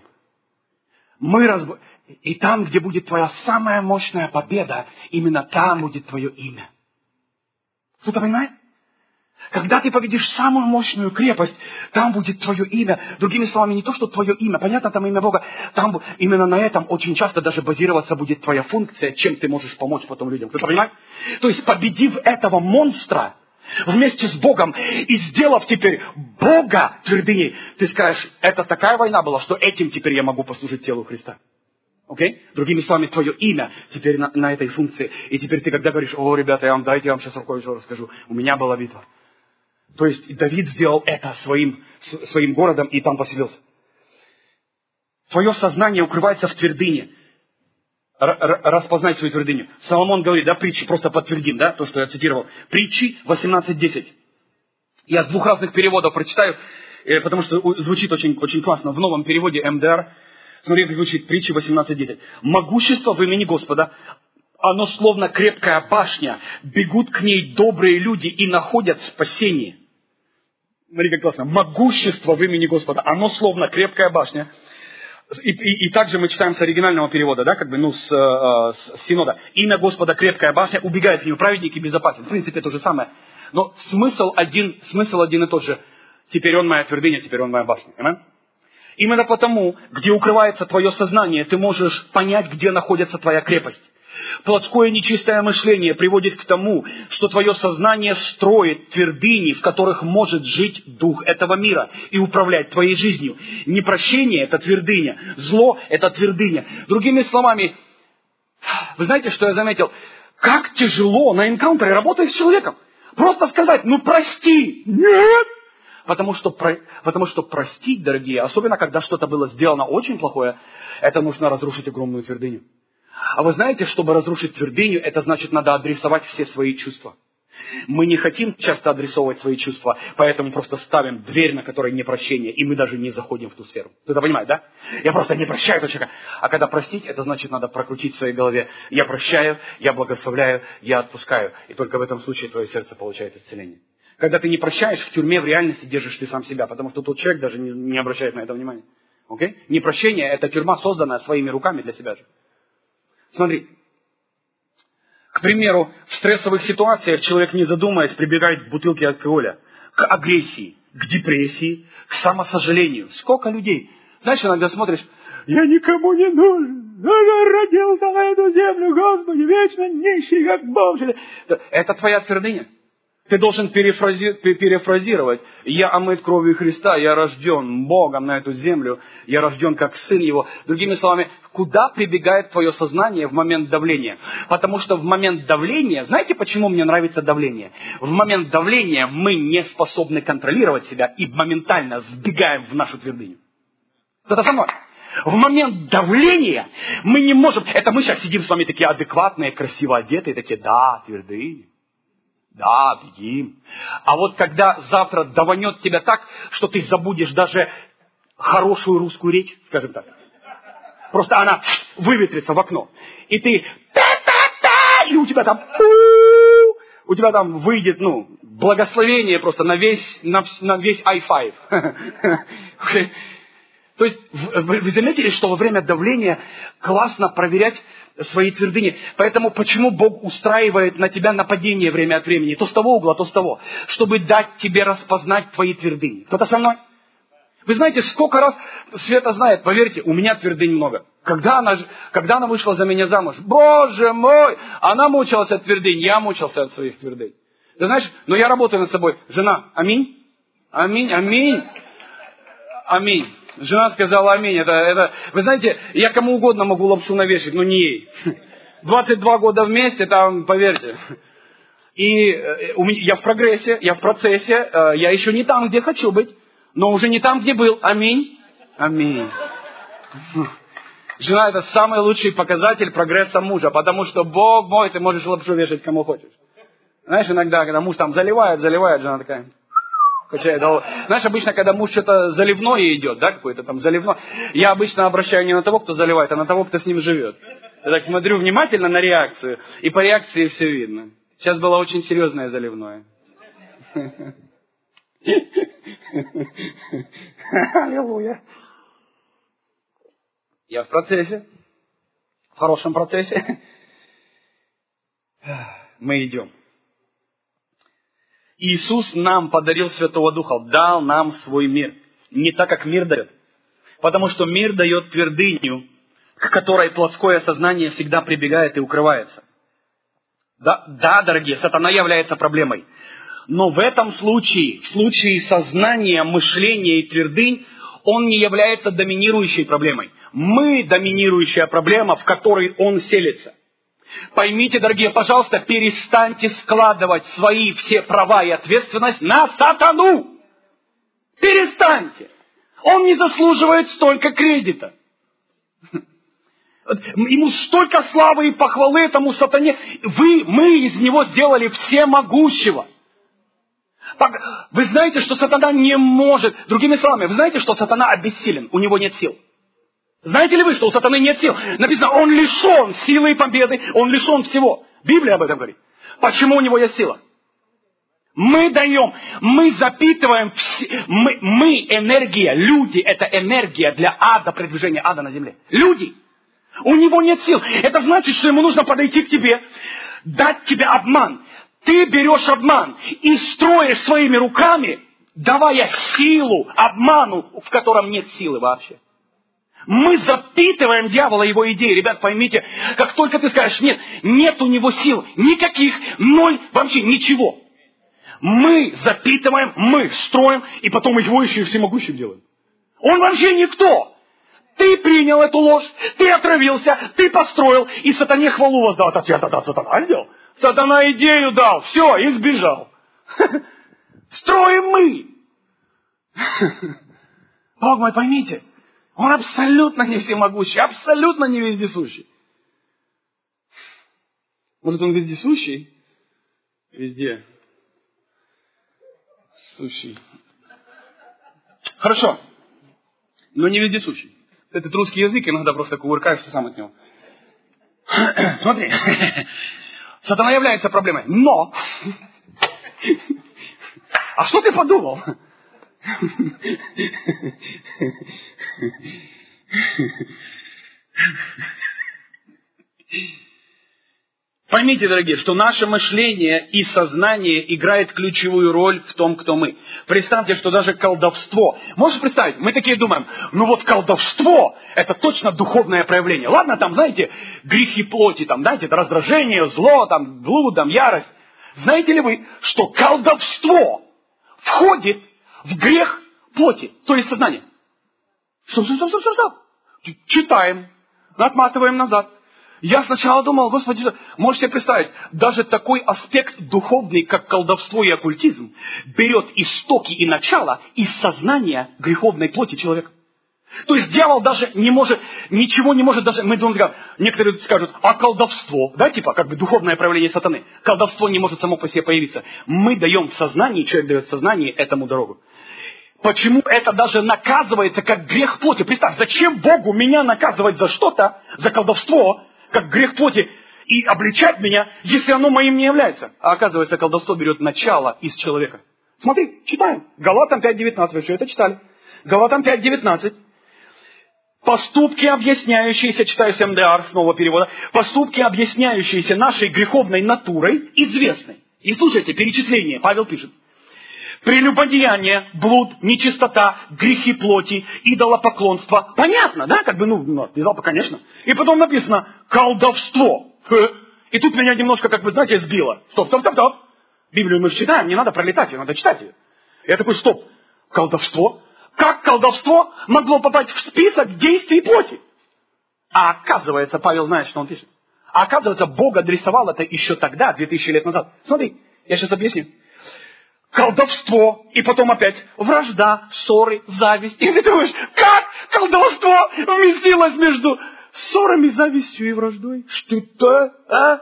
Мы разб... И там, где будет твоя самая мощная победа, именно там будет твое имя. Кто-то понимает? Когда ты победишь самую мощную крепость, там будет твое имя. Другими словами, не то, что твое имя, понятно, там имя Бога, там именно на этом очень часто даже базироваться будет твоя функция, чем ты можешь помочь потом людям. Кто-то понимает? То есть, победив этого монстра вместе с Богом и сделав теперь Бога твердыней, ты скажешь, это такая война была, что этим теперь я могу послужить телу Христа. Окей? Okay? Другими словами, твое имя теперь на, на этой функции. И теперь ты, когда говоришь, о, ребята, я вам, дайте я вам сейчас рукой еще расскажу. У меня была битва. То есть Давид сделал это своим, своим городом и там поселился. Твое сознание укрывается в твердыне. Р- р- распознай свою твердыню. Соломон говорит, да, притчи, просто подтвердим, да, то, что я цитировал. Притчи восемнадцать десять. Я с двух разных переводов прочитаю, потому что звучит очень, очень классно. В новом переводе эм дэ эр. Смотри, как звучит притча восемнадцать десять. Могущество в имени Господа, оно словно крепкая башня. Бегут к ней добрые люди и находят спасение. Смотри, как классно. Могущество в имени Господа, оно словно крепкая башня. И, и, и также мы читаем с оригинального перевода, да, как бы, ну, с, с, с синода. Имя Господа крепкая башня, убегает в нее праведник и безопасен. В принципе, то же самое. Но смысл один, смысл один и тот же. Теперь он моя твердыня, теперь он моя башня. Аминь? Именно потому, где укрывается твое сознание, ты можешь понять, где находится твоя крепость. Плотское нечистое мышление приводит к тому, что твое сознание строит твердыни, в которых может жить дух этого мира и управлять твоей жизнью. Непрощение – это твердыня, зло – это твердыня. Другими словами, вы знаете, что я заметил? Как тяжело на энкаунтере работать с человеком. Просто сказать, ну прости. Нет. Потому что, потому что простить, дорогие, особенно когда что-то было сделано очень плохое, это нужно разрушить огромную твердыню. А вы знаете, чтобы разрушить твердыню, это значит, надо адресовать все свои чувства. Мы не хотим часто адресовывать свои чувства, поэтому просто ставим дверь, на которой не прощение, и мы даже не заходим в ту сферу. Кто-то понимает, да? Я просто не прощаю этого человека. А когда простить, это значит, надо прокрутить в своей голове. Я прощаю, я благословляю, я отпускаю. И только в этом случае твое сердце получает исцеление. Когда ты не прощаешь, в тюрьме в реальности держишь ты сам себя, потому что тот человек даже не, не обращает на это внимания. Okay? Непрощение – это тюрьма, созданная своими руками для себя же. Смотри. К примеру, в стрессовых ситуациях человек, не задумываясь, прибегает к бутылке алкоголя, к агрессии, к депрессии, к самосожалению. Сколько людей? Знаешь, иногда смотришь, я никому не нужен, я родился на эту землю, Господи, вечно нищий, как бомж. Это твоя твердыня. Ты должен перефрази... перефразировать. Я омыт кровью Христа, я рожден Богом на эту землю, я рожден как сын Его. Другими словами, куда прибегает твое сознание в момент давления? Потому что в момент давления, знаете, почему мне нравится давление? В момент давления мы не способны контролировать себя и моментально сбегаем в нашу твердыню. Это само. В момент давления мы не можем... Это мы сейчас сидим с вами такие адекватные, красиво одетые, такие, да, твердыни. Да, бегим. А вот когда завтра даванет тебя так, что ты забудешь даже хорошую русскую речь, скажем так. Просто она выветрится в окно. И ты... Та-та-та! И у тебя там... у тебя там выйдет, ну, благословение просто на весь, на, на весь ай файв. То есть, вы, вы заметили, что во время давления классно проверять свои твердыни. Поэтому почему Бог устраивает на тебя нападение время от времени? То с того угла, то с того. Чтобы дать тебе распознать твои твердыни. Кто-то со мной? Вы знаете, сколько раз Света знает, поверьте, у меня твердынь много. Когда она, когда она вышла за меня замуж, Боже мой, она мучилась от твердынь, я мучился от своих твердынь. Ты знаешь, но я работаю над собой. Жена, аминь, аминь, аминь, аминь. Жена сказала аминь. Это, это, вы знаете, я кому угодно могу лапшу навешать, но не ей. двадцать два года вместе, там, поверьте. И у меня, я в прогрессе, я в процессе, я еще не там, где хочу быть, но уже не там, где был. Аминь. Аминь. Жена — это самый лучший показатель прогресса мужа, потому что, Бог мой, ты можешь лапшу вешать кому хочешь. Знаешь, иногда, когда муж там заливает, заливает, жена такая... Качает. Знаешь, обычно, когда муж что-то заливное идет, да, какое-то там заливное, я обычно обращаю не на того, кто заливает, а на того, кто с ним живет. Я так смотрю внимательно на реакцию, и по реакции все видно. Сейчас было очень серьезное заливное. Аллилуйя. Я в процессе, в хорошем процессе. Мы идем. Иисус нам подарил Святого Духа, дал нам свой мир. Не так, как мир дает. Потому что мир дает твердыню, к которой плотское сознание всегда прибегает и укрывается. Да, да, дорогие, сатана является проблемой. Но в этом случае, в случае сознания, мышления и твердынь, он не является доминирующей проблемой. Мы доминирующая проблема, в которой он селится. Поймите, дорогие, пожалуйста, перестаньте складывать свои все права и ответственность на сатану. Перестаньте. Он не заслуживает столько кредита. Ему столько славы и похвалы этому сатане. Вы, мы из него сделали всемогущего. Так, вы знаете, что сатана не может... Другими словами, вы знаете, что сатана обессилен, у него нет сил. Знаете ли вы, что у сатаны нет сил? Написано, он лишен силы и победы, он лишен всего. Библия об этом говорит. Почему у него есть сила? Мы даем, мы запитываем, мы, мы энергия, люди, это энергия для ада, продвижения ада на земле. Люди. У него нет сил. Это значит, что ему нужно подойти к тебе, дать тебе обман. Ты берешь обман и строишь своими руками, давая силу обману, в котором нет силы вообще. Мы запитываем дьявола его идеи. Ребят, поймите, как только ты скажешь, нет, нет у него сил, никаких, ноль, вообще ничего. Мы запитываем, мы строим, и потом его еще и всемогущим делаем. Он вообще никто. Ты принял эту ложь, ты отравился, ты построил, и сатане хвалу воздал. Это я-то сатана сделал. Сатана идею дал, все, и сбежал. Строим мы. Бог мой, поймите. Он абсолютно не всемогущий, абсолютно не вездесущий. Может, он вездесущий? Везде. Сущий. Хорошо. Но не вездесущий. Этот русский язык иногда просто кувыркаешься сам от него. Смотри. Сатана является проблемой. Но. А что ты подумал? Поймите, дорогие, что наше мышление и сознание играет ключевую роль в том, кто мы. Представьте, что даже колдовство. Можешь представить, мы такие думаем, ну вот колдовство, это точно духовное проявление. Ладно, там, знаете, грехи плоти, там, знаете, это раздражение, зло, там, блуд, там, ярость. Знаете ли вы, что колдовство входит в грех плоти, то есть сознание? Стоп, стоп, стоп, стоп, стоп. Читаем, отматываем назад. Я сначала думал, Господи, можете себе представить, даже такой аспект духовный, как колдовство и оккультизм, берет истоки и начало из сознания греховной плоти человека. То есть дьявол даже не может, ничего не может даже, мы думаем, некоторые скажут, а колдовство, да, типа, как бы духовное проявление сатаны. Колдовство не может само по себе появиться. Мы даем в сознании, человек дает в сознании этому дорогу. Почему это даже наказывается как грех плоти? Представь, зачем Богу меня наказывать за что-то, за колдовство, как грех плоти, и обличать меня, если оно моим не является. А оказывается, колдовство берет начало из человека. Смотри, читаем. Галатам пять девятнадцать, вы все это читали. Галатам пять девятнадцать. Поступки, объясняющиеся, читаю с эм дэ ар, снова перевода, поступки, объясняющиеся нашей греховной натурой, известны. И слушайте, перечисление, Павел пишет. Прелюбодеяние, блуд, нечистота, грехи плоти, идолопоклонство. Понятно, да? Как бы, ну, ну конечно. И потом написано колдовство. И тут меня немножко, как бы, знаете, сбило. Стоп, стоп, стоп, стоп. Библию мы же читаем, не надо пролетать ее, надо читать ее. Я такой, стоп, колдовство? Как колдовство могло попасть в список действий плоти? А оказывается, Павел знает, что он пишет. А оказывается, Бог адресовал это еще тогда, две тысячи лет назад. Смотри, я сейчас объясню. Колдовство, и потом опять вражда, ссоры, зависть. И ты думаешь, как колдовство вместилось между ссорами, завистью и враждой? Что-то, а?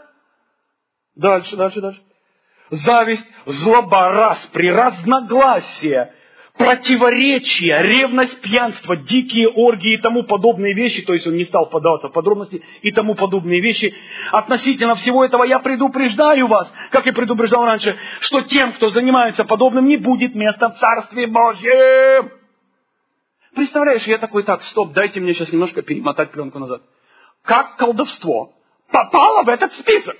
Дальше, дальше, дальше. Зависть, злоба, распри, разногласия, противоречия, ревность, пьянство, дикие оргии и тому подобные вещи, то есть он не стал поддаваться в подробности, и тому подобные вещи. Относительно всего этого я предупреждаю вас, как и предупреждал раньше, что тем, кто занимается подобным, не будет места в Царстве Божьем. Представляешь, я такой, так, стоп, дайте мне сейчас немножко перемотать пленку назад. Как колдовство попало в этот список?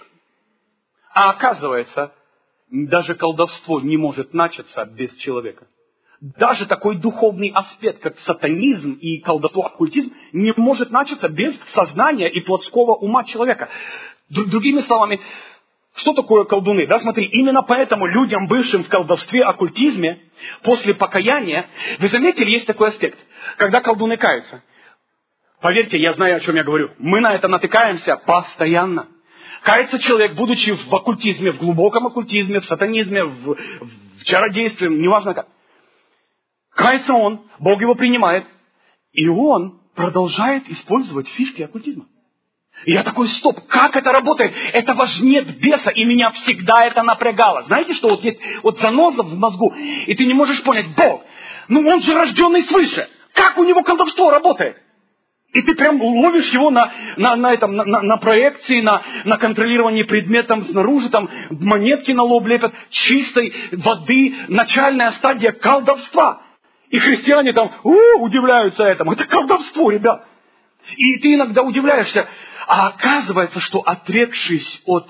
А оказывается, даже колдовство не может начаться без человека. Даже такой духовный аспект, как сатанизм и колдовство, оккультизм, не может начаться без сознания и плотского ума человека. Другими словами, что такое колдуны? Да, смотри, именно поэтому людям, бывшим в колдовстве, оккультизме, после покаяния, вы заметили, есть такой аспект, когда колдуны каются. Поверьте, я знаю, о чем я говорю. Мы на это натыкаемся постоянно. Кается человек, будучи в оккультизме, в глубоком оккультизме, в сатанизме, в, в чародействе, неважно как. Кается он, Бог его принимает, и он продолжает использовать фишки оккультизма. И я такой, стоп, как это работает? Этого ж нет беса, и меня всегда это напрягало. Знаете, что вот есть вот заноза в мозгу, и ты не можешь понять, Бог, ну он же рожденный свыше, как у него колдовство работает? И ты прям ловишь его на, на, на, этом, на, на проекции, на, на контролировании предметом снаружи, там монетки на лоб лепят, чистой воды, начальная стадия колдовства. И христиане там у, удивляются этому. Это колдовство, ребят. И ты иногда удивляешься. А оказывается, что отрекшись от...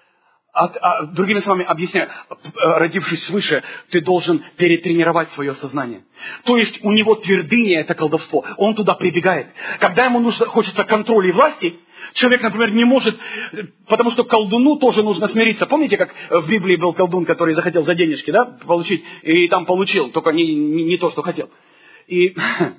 от а, другими словами, объясняю, родившись свыше, ты должен перетренировать свое сознание. То есть у него твердыня – это колдовство. Он туда прибегает. Когда ему нужно, хочется контроля и власти, человек, например, не может, потому что колдуну тоже нужно смириться. Помните, как в Библии был колдун, который захотел за денежки, да, получить, и там получил, только не, не, не то, что хотел. И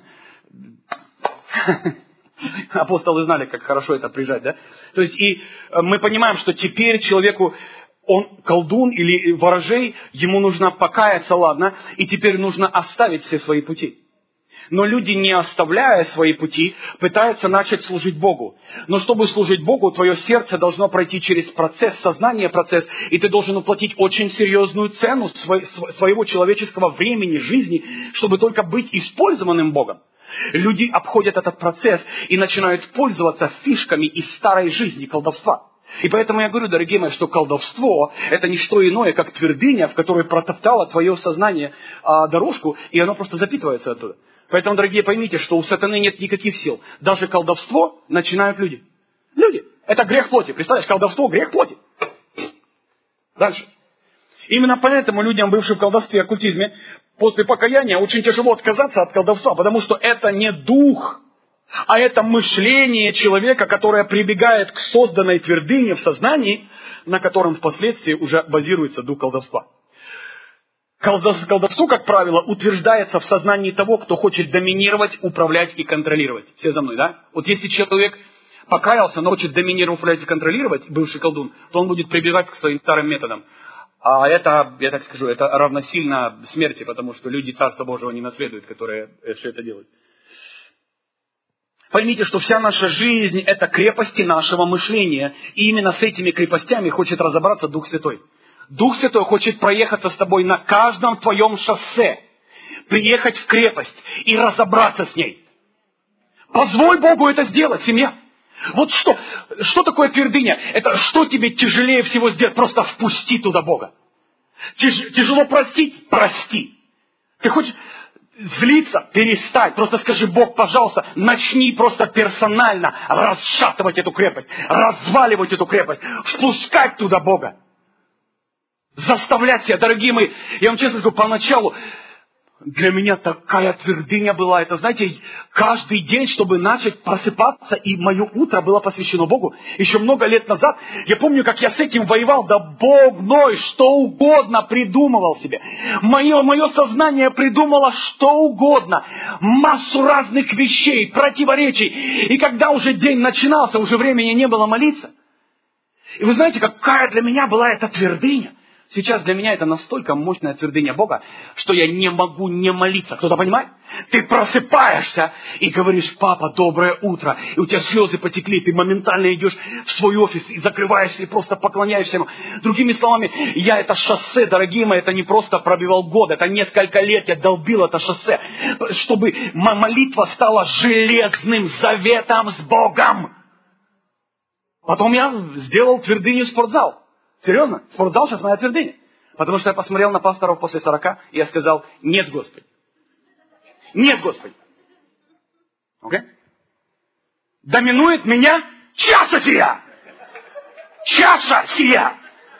апостолы знали, как хорошо это прижать, да? То есть, и мы понимаем, что теперь человеку, он колдун или ворожей, ему нужно покаяться, ладно, и теперь нужно оставить все свои пути. Но люди, не оставляя свои пути, пытаются начать служить Богу. Но чтобы служить Богу, твое сердце должно пройти через процесс, сознание процесс, и ты должен уплатить очень серьезную цену своего человеческого времени, жизни, чтобы только быть использованным Богом. Люди обходят этот процесс и начинают пользоваться фишками из старой жизни колдовства. И поэтому я говорю, дорогие мои, что колдовство – это не что иное, как твердыня, в которой протоптало твое сознание а, дорожку, и оно просто запитывается оттуда. Поэтому, дорогие, поймите, что у сатаны нет никаких сил. Даже колдовство начинают люди. Люди. Это грех плоти. Представляешь, колдовство – грех плоти. Дальше. Именно поэтому людям, бывшим в колдовстве и оккультизме, после покаяния очень тяжело отказаться от колдовства, потому что это не дух, а это мышление человека, которое прибегает к созданной твердыне в сознании, на котором впоследствии уже базируется дух колдовства. Колдовство, как правило, утверждается в сознании того, кто хочет доминировать, управлять и контролировать. Все за мной, да? Вот если человек покаялся, но хочет доминировать, управлять и контролировать, бывший колдун, то он будет прибегать к своим старым методам. А это, я так скажу, это равносильно смерти, потому что люди Царства Божьего не наследуют, которые все это делают. Поймите, что вся наша жизнь – это крепости нашего мышления. И именно с этими крепостями хочет разобраться Дух Святой. Дух Святой хочет проехаться с тобой на каждом твоем шоссе, приехать в крепость и разобраться с ней. Позволь Богу это сделать, семья. Вот что, что такое твердыня? Это что тебе тяжелее всего сделать? Просто впусти туда Бога. Тяж, тяжело простить? Прости. Ты хочешь злиться? Перестань. Просто скажи: Бог, пожалуйста, начни просто персонально расшатывать эту крепость, разваливать эту крепость, впускать туда Бога. Заставлять себя, дорогие мои. Я вам честно скажу, поначалу для меня такая твердыня была. Это, знаете, каждый день, чтобы начать просыпаться, и мое утро было посвящено Богу. Еще много лет назад, я помню, как я с этим воевал. Да Бог мой, что угодно придумывал себе. Мое, мое сознание придумало что угодно. Массу разных вещей, противоречий. И когда уже день начинался, уже времени не было молиться. И вы знаете, какая для меня была эта твердыня. Сейчас для меня это настолько мощная твердыня Бога, что я не могу не молиться. Кто-то понимает? Ты просыпаешься и говоришь: папа, доброе утро. И у тебя слезы потекли, ты моментально идешь в свой офис и закрываешься, и просто поклоняешься ему. Другими словами, я это шоссе, дорогие мои, это не просто пробивал год, это несколько лет я долбил это шоссе, чтобы молитва стала железным заветом с Богом. Потом я сделал твердыню спортзал. Серьезно? Спортзал сейчас моя твердыня. Потому что я посмотрел на пасторов после сорока, и я сказал: нет, Господи. Нет, Господи. Окей? Okay? Доминует меня чаша сия. Чаша сия.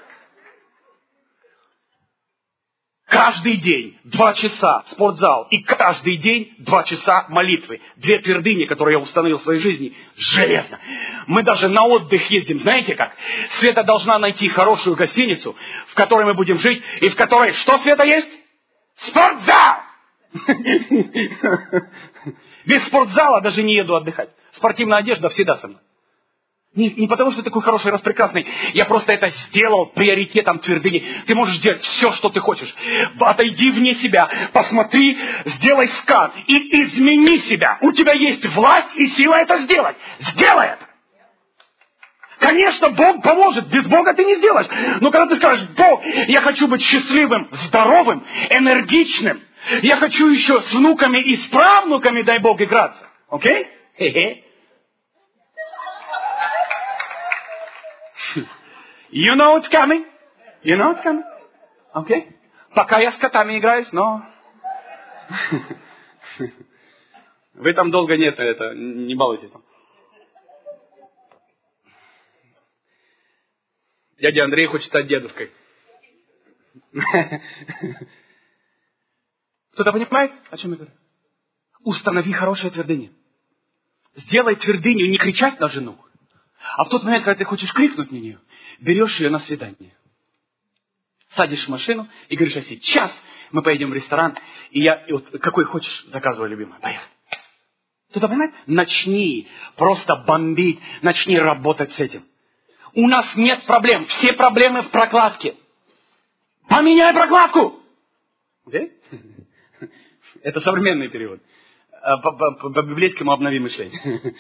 Каждый день два часа спортзал, и каждый день два часа молитвы. Две твердыни, которые я установил в своей жизни, железно. Мы даже на отдых ездим, знаете как? Света должна найти хорошую гостиницу, в которой мы будем жить, и в которой что, Света, есть? Спортзал! Без спортзала даже не еду отдыхать. Спортивная одежда всегда со мной. Не, не потому, что ты такой хороший, распрекрасный. Я просто это сделал приоритетом твердыни. Ты можешь сделать все, что ты хочешь. Отойди вне себя, посмотри, сделай скан и измени себя. У тебя есть власть и сила это сделать. Сделай это. Конечно, Бог поможет. Без Бога ты не сделаешь. Но когда ты скажешь: Бог, я хочу быть счастливым, здоровым, энергичным. Я хочу еще с внуками и с правнуками, дай Бог, играться. Окей? Хе-хе. You know it's coming. You know it's coming. Okay? Пока я с котами играюсь, но... Вы там долго нет, это, не балуйтесь там. Дядя Андрей хочет стать дедушкой. Кто-то понимает, о чем я говорю? Установи хорошее твердыню. Сделай твердыню, не кричать на жену. А в тот момент, когда ты хочешь крикнуть на нее, берешь ее на свидание. Садишь в машину и говоришь: а сейчас мы поедем в ресторан, и я, и вот какой хочешь, заказывай, любимая, поехали. Кто-то понимает? Начни просто бомбить, начни работать с этим. У нас нет проблем, все проблемы в прокладке. Поменяй прокладку! Okay? Это современный перевод. По-библейскому обнови мышление.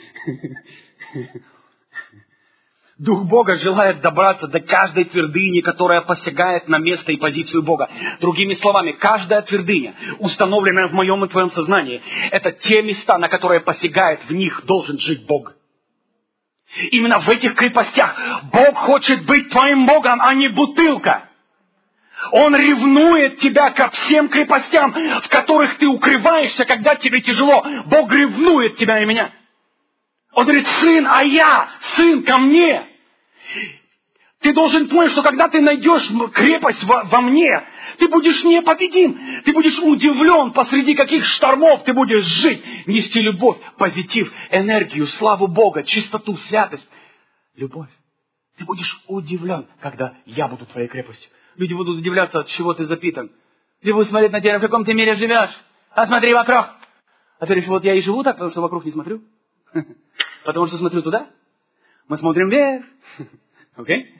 Дух Бога желает добраться до каждой твердыни, которая посягает на место и позицию Бога. Другими словами, каждая твердыня, установленная в моем и твоем сознании, это те места, на которые посягает, в них должен жить Бог. Именно в этих крепостях Бог хочет быть твоим Богом, а не бутылка. Он ревнует тебя ко всем крепостям, в которых ты укрываешься, когда тебе тяжело. Бог ревнует тебя и меня. Он говорит: сын, а я, сын, ко мне. Ты должен понять, что когда ты найдешь крепость во, во мне, ты будешь непобедим. Ты будешь удивлен, посреди каких штормов ты будешь жить, нести любовь, позитив, энергию, славу Бога, чистоту, святость, любовь. Ты будешь удивлен, когда я буду твоей крепостью. Люди будут удивляться, от чего ты запитан. Люди будут смотреть на тебя: в каком ты мире живешь. А смотри вокруг. А ты говоришь: вот я и живу так, потому что вокруг не смотрю. Потому что смотрю туда. Мы смотрим вверх. Окей? Okay?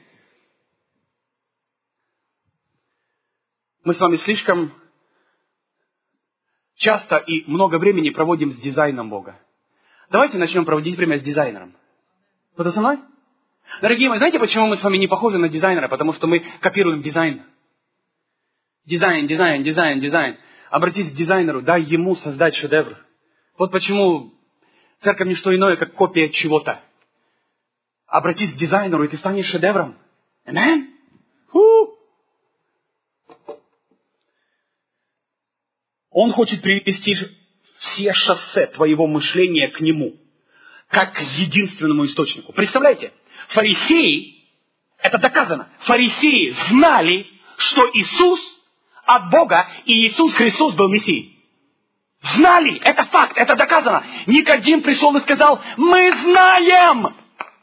Мы с вами слишком часто и много времени проводим с дизайном Бога. Давайте начнем проводить время с дизайнером. Кто-то со мной? Дорогие мои, знаете, почему мы с вами не похожи на дизайнера? Потому что мы копируем дизайн. Дизайн, дизайн, дизайн, дизайн. Обратись к дизайнеру, дай ему создать шедевр. Вот почему церковь не что иное, как копия чего-то. Обратись к дизайнеру, и ты станешь шедевром. Аминь. Фу. Он хочет привести все шоссе твоего мышления к Нему, как к единственному источнику. Представляете, фарисеи, это доказано, фарисеи знали, что Иисус от Бога, и Иисус Христос был Мессией. Знали, это факт, это доказано. Никодим пришел и сказал, мы знаем.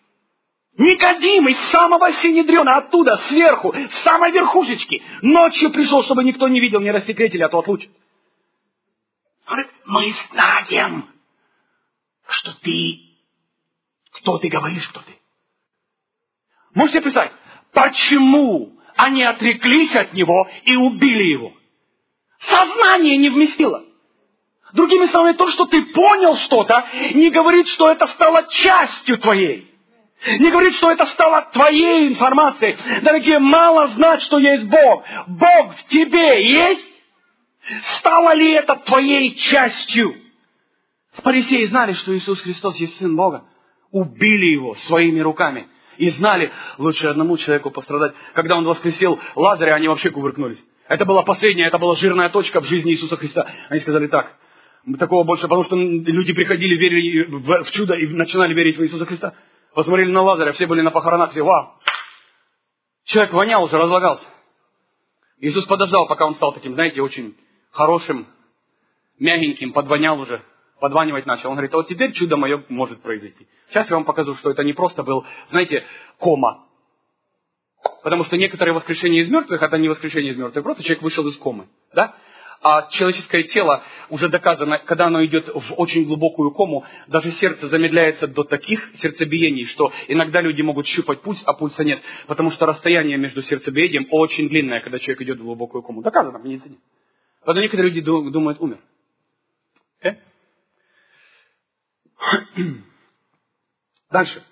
Никодим из самого Синедриона, оттуда, сверху, с самой верхушечки, ночью пришел, чтобы никто не видел, не рассекретили, а то отлучат. Говорит, мы знаем, что ты, кто ты говоришь, кто ты. Можете себе представить, почему они отреклись от него и убили его? Сознание не вместило. Другими словами, то, что ты понял что-то, не говорит, что это стало частью твоей. Не говорит, что это стало твоей информацией. Дорогие, мало знать, что есть Бог. Бог в тебе есть. Стало ли это твоей частью? Фарисеи знали, что Иисус Христос есть Сын Бога. Убили Его своими руками. И знали, лучше одному человеку пострадать. Когда Он воскресил Лазаря, они вообще кувыркнулись. Это была последняя, это была жирная точка в жизни Иисуса Христа. Они сказали так, такого больше, потому что люди приходили, верили в чудо и начинали верить в Иисуса Христа. Посмотрели на Лазаря, все были на похоронах, все, вау. Человек вонял уже, разлагался. Иисус подождал, пока он стал таким, знаете, очень хорошим, мягеньким, подвонял уже, подванивать начал. Он говорит, а вот теперь чудо мое может произойти. Сейчас я вам покажу, что это не просто был, знаете, кома. Потому что некоторые воскрешения из мертвых, это не воскрешение из мертвых, просто человек вышел из комы, да? А человеческое тело, уже доказано, когда оно идет в очень глубокую кому, даже сердце замедляется до таких сердцебиений, что иногда люди могут щупать пульс, а пульса нет. Потому что расстояние между сердцебиением очень длинное, когда человек идет в глубокую кому. Доказано в медицине. Поэтому некоторые люди думают, умер. Okay? Дальше.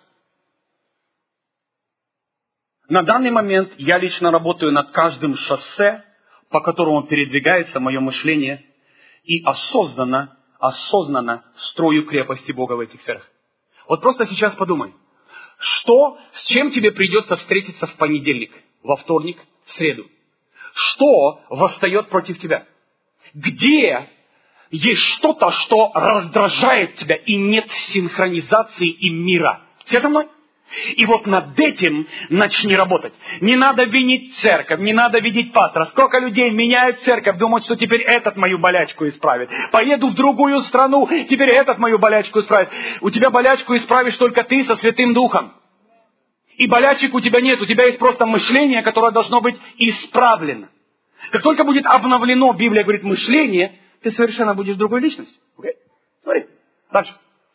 На данный момент я лично работаю над каждым шоссе, по которому передвигается мое мышление, и осознанно, осознанно строю крепости Бога в этих сферах. Вот просто сейчас подумай, что, с чем тебе придется встретиться в понедельник, во вторник, в среду? Что восстает против тебя? Где есть что-то, что раздражает тебя, и нет синхронизации и мира? Все со мной? И вот над этим начни работать. Не надо винить церковь, не надо видеть пастора. Сколько людей меняют церковь, думают, что теперь этот мою болячку исправит. Поеду в другую страну, теперь этот мою болячку исправит. У тебя болячку исправишь только ты со Святым Духом. И болячек у тебя нет, у тебя есть просто мышление, которое должно быть исправлено. Как только будет обновлено, Библия говорит, мышление, ты совершенно будешь другой личностью. Okay? Смотри, дальше.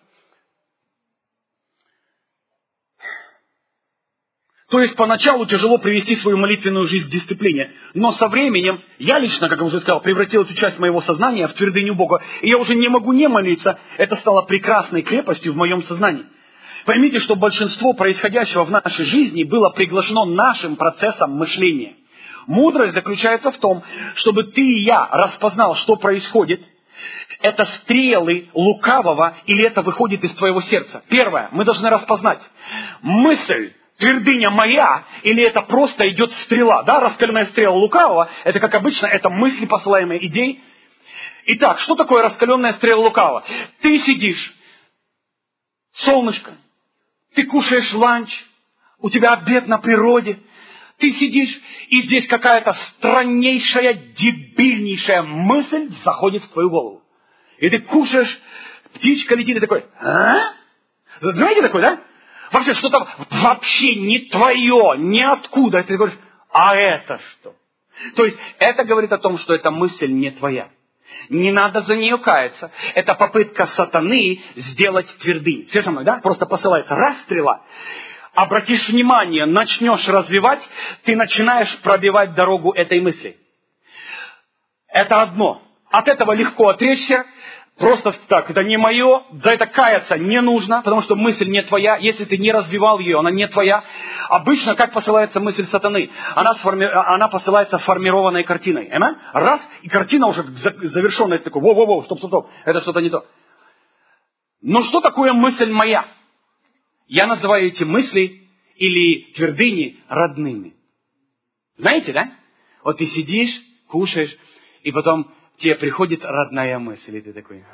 То есть поначалу тяжело привести свою молитвенную жизнь к дисциплине. Но со временем, я лично, как я уже сказал, превратил эту часть моего сознания в твердыню Бога. И я уже не могу не молиться. Это стало прекрасной крепостью в моем сознании. Поймите, что большинство происходящего в нашей жизни было приглашено нашим процессом мышления. Мудрость заключается в том, чтобы ты и я распознал, что происходит. Это стрелы лукавого или это выходит из твоего сердца. Первое, мы должны распознать. Мысль, твердыня моя, или это просто идет стрела, да, раскаленная стрела лукавого, это, как обычно, это мысли, посылаемые идей. Итак, что такое раскаленная стрела лукавого? Ты сидишь, солнышко, ты кушаешь ланч, у тебя обед на природе, ты сидишь, и здесь какая-то страннейшая, дебильнейшая мысль заходит в твою голову. И ты кушаешь, птичка летит, и такой, а? Знаете такой, да? Вообще что-то вообще не твое, ниоткуда. И ты говоришь, а это что? То есть это говорит о том, что эта мысль не твоя. Не надо за нее каяться. Это попытка сатаны сделать твердынь. Все со мной, да? Просто посылается раз стрела. Обратишь внимание, начнешь развивать, ты начинаешь пробивать дорогу этой мысли. Это одно. От этого легко отречься. Просто так, это не мое, за это каяться не нужно, потому что мысль не твоя. Если ты не развивал ее, она не твоя. Обычно как посылается мысль сатаны? Она, сформи... она посылается формированной картиной. Amen? Раз, и картина уже завершенная. Такой, во-во-во, стоп-стоп-стоп, это что-то не то. Но что такое мысль моя? Я называю эти мысли или твердыни родными. Знаете, да? Вот ты сидишь, кушаешь, и потом тебе приходит родная мысль, и ты такой...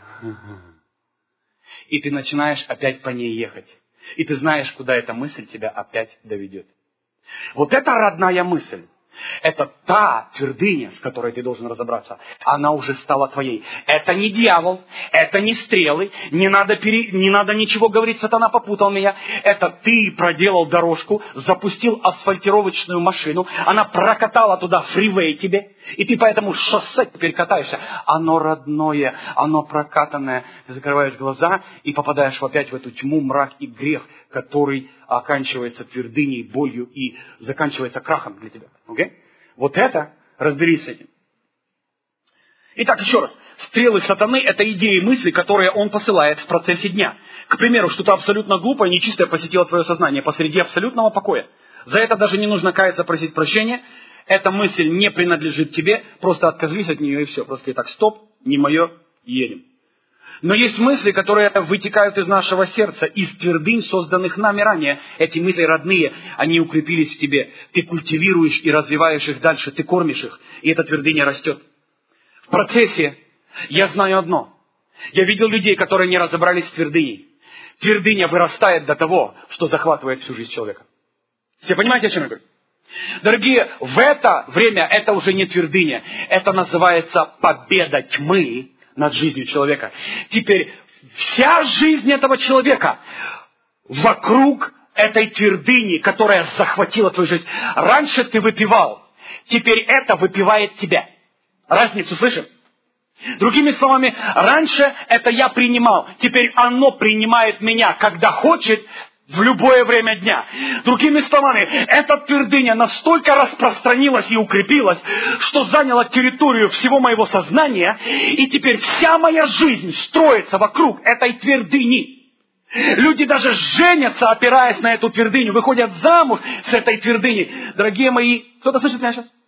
И ты начинаешь опять по ней ехать. И ты знаешь, куда эта мысль тебя опять доведет. Вот эта родная мысль, это та твердыня, с которой ты должен разобраться. Она уже стала твоей. Это не дьявол, это не стрелы, не надо, пере... не надо ничего говорить, сатана попутал меня. Это ты проделал дорожку, запустил асфальтировочную машину, она прокатала туда фривей тебе, и ты по этому шоссе теперь катаешься. Оно родное, оно прокатанное. Ты закрываешь глаза и попадаешь опять в эту тьму, мрак и грех, который оканчивается твердыней, болью и заканчивается крахом для тебя. Okay? Вот это, разберись с этим. Итак, еще раз. Стрелы сатаны – это идеи, мысли, которые он посылает в процессе дня. К примеру, что-то абсолютно глупое, нечистое посетило твое сознание посреди абсолютного покоя. За это даже не нужно каяться, просить прощения. Эта мысль не принадлежит тебе, просто отказались от нее и все. Просто и так, стоп, не мое, едем. Но есть мысли, которые вытекают из нашего сердца, из твердынь, созданных нами ранее. Эти мысли родные, они укрепились в тебе. Ты культивируешь и развиваешь их дальше, ты кормишь их, и эта твердыня растет. В процессе я знаю одно. Я видел людей, которые не разобрались с твердыней. Твердыня вырастает до того, что захватывает всю жизнь человека. Все понимаете, о чем я говорю? Дорогие, в это время это уже не твердыня. Это называется победа тьмы над жизнью человека. Теперь вся жизнь этого человека вокруг этой твердыни, которая захватила твою жизнь. Раньше ты выпивал, теперь это выпивает тебя. Разницу слышим? Другими словами, раньше это я принимал, теперь оно принимает меня, когда хочет, в любое время дня. Другими словами, эта твердыня настолько распространилась и укрепилась, что заняла территорию всего моего сознания, и теперь вся моя жизнь строится вокруг этой твердыни. Люди даже женятся, опираясь на эту твердыню, выходят замуж с этой твердыней. Дорогие мои, кто-то слышит меня сейчас?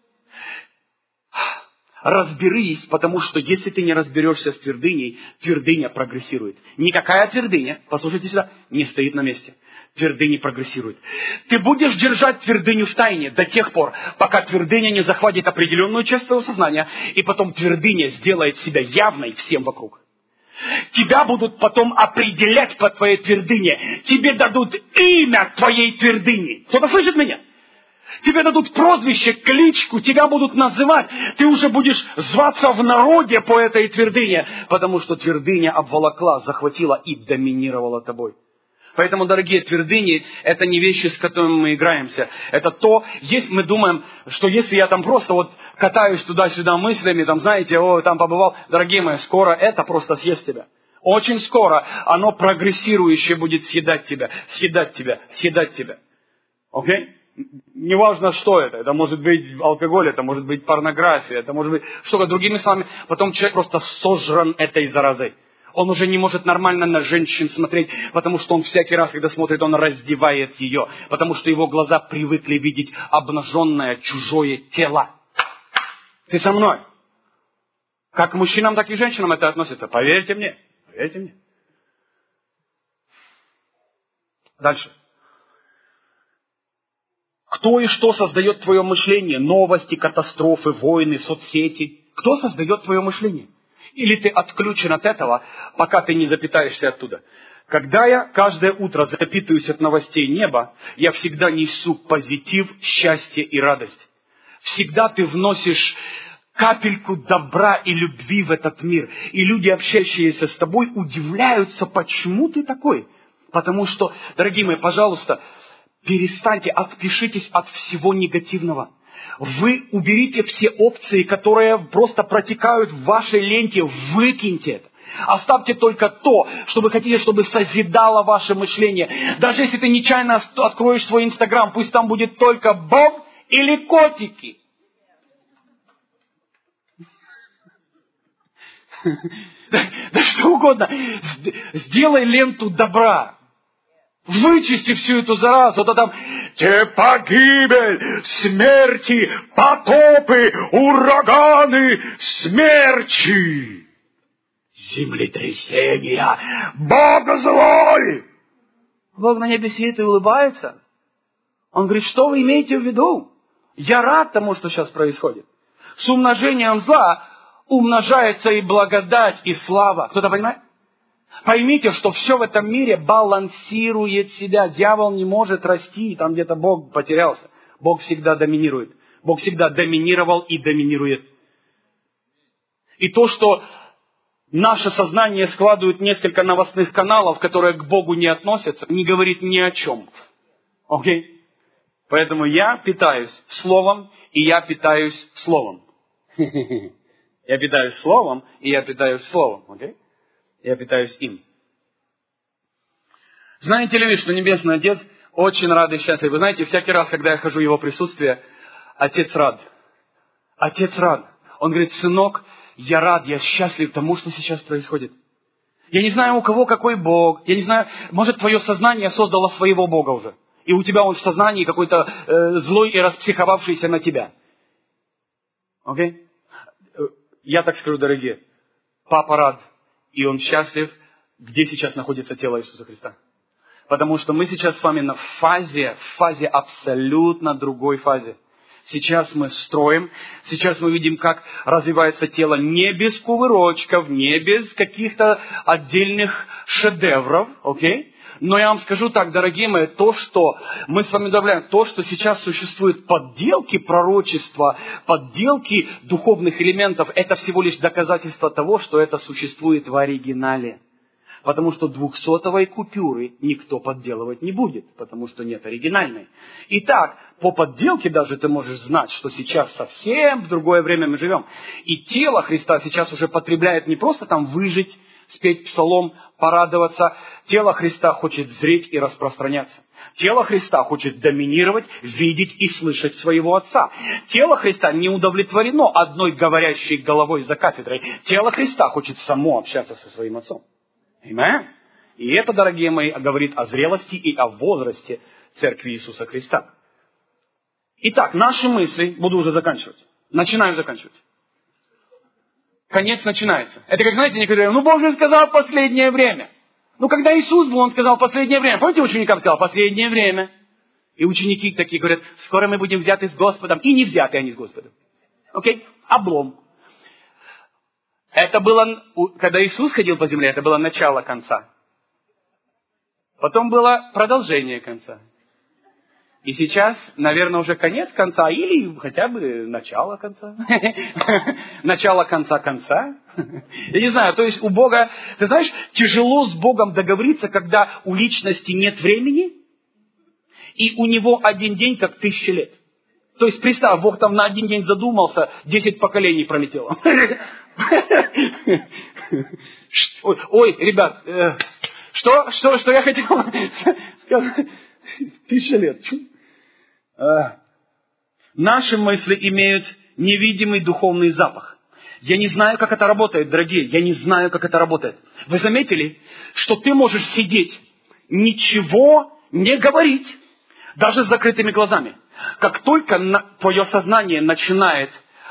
Разберись, потому что если ты не разберешься с твердыней, твердыня прогрессирует. Никакая твердыня, послушайте сюда, не стоит на месте. Твердыня прогрессирует. Ты будешь держать твердыню в тайне до тех пор, пока твердыня не захватит определенную часть твоего сознания, и потом твердыня сделает себя явной всем вокруг. Тебя будут потом определять по твоей твердыне. Тебе дадут имя твоей твердыни. Кто-то слышит меня? Тебе дадут прозвище, кличку, тебя будут называть. Ты уже будешь зваться в народе по этой твердыне, потому что твердыня обволокла, захватила и доминировала тобой. Поэтому, дорогие, твердыни – это не вещи, с которыми мы играемся. Это то, есть мы думаем, что если я там просто вот катаюсь туда-сюда мыслями, там, знаете, о, там побывал, дорогие мои, скоро это просто съест тебя. Очень скоро оно прогрессирующее будет съедать тебя, съедать тебя, съедать тебя. Окей? Неважно, что это. Это может быть алкоголь, это может быть порнография, это может быть что-то. Другими словами, потом человек просто сожран этой заразой. Он уже не может нормально на женщин смотреть, потому что он всякий раз, когда смотрит, он раздевает ее, потому что его глаза привыкли видеть обнаженное чужое тело. Ты со мной? Как к мужчинам, так и к женщинам это относится. Поверьте мне. Поверьте мне. Дальше. Кто и что создает твое мышление? Новости, катастрофы, войны, соцсети. Кто создает твое мышление? Или ты отключен от этого, пока ты не запитаешься оттуда? Когда я каждое утро запитываюсь от новостей неба, я всегда несу позитив, счастье и радость. Всегда ты вносишь капельку добра и любви в этот мир. И люди, общающиеся с тобой, удивляются, почему ты такой. Потому что, дорогие мои, пожалуйста, перестаньте, отпишитесь от всего негативного. Вы уберите все опции, которые просто протекают в вашей ленте, выкиньте это. Оставьте только то, что вы хотите, чтобы созидало ваше мышление. Даже если ты нечаянно откроешь свой Инстаграм, пусть там будет только Бог или котики. Да что угодно. Сделай ленту добра. Вычисти всю эту заразу, то там те погибель, смерти, потопы, ураганы, смерчи, землетрясения, Бог злой. Бог на небе сидит и улыбается. Он говорит, что вы имеете в виду? Я рад тому, что сейчас происходит. С умножением зла умножается и благодать, и слава. Кто-то понимает? Поймите, что все в этом мире балансирует себя. Дьявол не может расти, там где-то Бог потерялся. Бог всегда доминирует. Бог всегда доминировал и доминирует. И то, что наше сознание складывает несколько новостных каналов, которые к Богу не относятся, не говорит ни о чем. Окей? Поэтому я питаюсь Словом, и я питаюсь Словом. Я питаюсь Словом, и я питаюсь Словом. Окей? Я питаюсь им. Знаете ли вы, что Небесный Отец очень рад и счастлив? Вы знаете, всякий раз, когда я хожу в Его присутствие, Отец рад. Отец рад. Он говорит, сынок, я рад, я счастлив тому, что сейчас происходит. Я не знаю, у кого какой Бог. Я не знаю, может, твое сознание создало своего Бога уже. И у тебя он в сознании какой-то э, злой и распсиховавшийся на тебя. Окей? Okay? Я так скажу, дорогие. Папа рад, и он счастлив, где сейчас находится тело Иисуса Христа. Потому что мы сейчас с вами на фазе, в фазе абсолютно другой фазе. Сейчас мы строим, сейчас мы видим, как развивается тело не без кувырочков, не без каких-то отдельных шедевров, окей? Okay? Но я вам скажу так, дорогие мои, то, что мы с вами добавляем, то, что сейчас существуют подделки пророчества, подделки духовных элементов, это всего лишь доказательство того, что это существует в оригинале. Потому что двухсотовой купюры никто подделывать не будет, потому что нет оригинальной. Итак, по подделке даже ты можешь знать, что сейчас совсем в другое время мы живем. И тело Христа сейчас уже потребляет не просто там выжить, спеть псалом, порадоваться. Тело Христа хочет зреть и распространяться. Тело Христа хочет доминировать, видеть и слышать своего Отца. Тело Христа не удовлетворено одной говорящей головой за кафедрой. Тело Христа хочет само общаться со своим Отцом. Amen? И это, дорогие мои, говорит о зрелости и о возрасте Церкви Иисуса Христа. Итак, наши мысли, буду уже заканчивать. Начинаю заканчивать. Конец начинается. Это как, знаете, некоторые говорят, ну Бог же сказал последнее время. Ну, когда Иисус был, Он сказал последнее время. Помните, ученикам сказал последнее время? И ученики такие говорят, скоро мы будем взяты с Господом. И не взяты они с Господом. Окей? Облом. Это было, когда Иисус ходил по земле, это было начало конца. Потом было продолжение конца. И сейчас, наверное, уже конец конца, или хотя бы начало конца. Начало конца конца. Я не знаю, то есть у Бога, ты знаешь, тяжело с Богом договориться, когда у личности нет времени, и у него один день как тысяча лет. То есть, представь, Бог там на один день задумался, десять поколений пролетело. Ой, ой, ребят, э, что, что, что я хотел сказать? Тысяча лет. А. Наши мысли имеют невидимый духовный запах. Я не знаю, как это работает, дорогие. Я не знаю, как это работает. Вы заметили, что ты можешь сидеть, ничего не говорить, даже с закрытыми глазами. Как только на, твое сознание начинает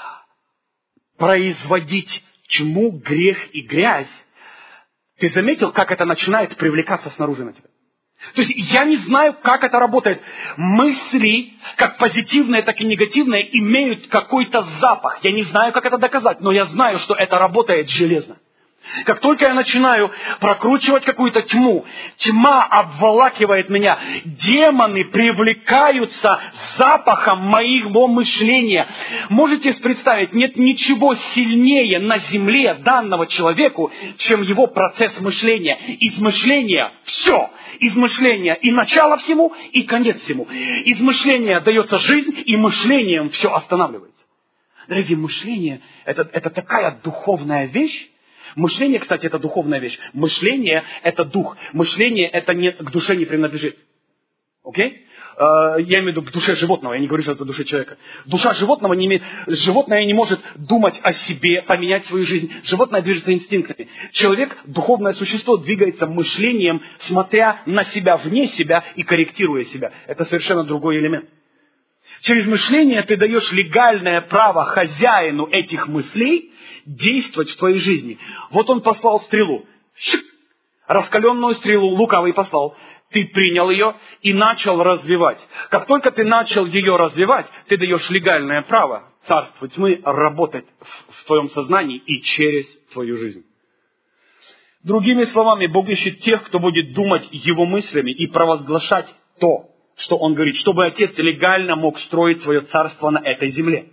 производить тьму, грех и грязь, ты заметил, как это начинает привлекаться снаружи на тебя? То есть я не знаю, как это работает. Мысли, как позитивные, так и негативные, имеют какой-то запах. Я не знаю, как это доказать, но я знаю, что это работает железно. Как только я начинаю прокручивать какую-то тьму, тьма обволакивает меня, демоны привлекаются запахом моего мышления. Можете представить, нет ничего сильнее на земле данного человеку, чем его процесс мышления. Из мышления все. Из мышления и начало всему, и конец всему. Из мышления дается жизнь, и мышлением все останавливается. Дорогие, мышление это, это такая духовная вещь. Мышление, кстати, это духовная вещь. Мышление – это дух. Мышление – это не, к душе не принадлежит. Окей? Okay? Я имею в виду к душе животного. Я не говорю, что это душе человека. Душа животного не имеет... Животное не может думать о себе, поменять свою жизнь. Животное движется инстинктами. Человек, духовное существо, двигается мышлением, смотря на себя, вне себя и корректируя себя. Это совершенно другой элемент. Через мышление ты даешь легальное право хозяину этих мыслей действовать в твоей жизни. Вот он послал стрелу. Раскаленную стрелу лукавый послал. ты принял ее и начал развивать. Как только ты начал ее развивать, ты даешь легальное право царству тьмы работать в твоем сознании и через твою жизнь. Другими словами, Бог ищет тех, кто будет думать Его мыслями и провозглашать то, что Он говорит, чтобы Отец легально мог строить свое царство на этой земле.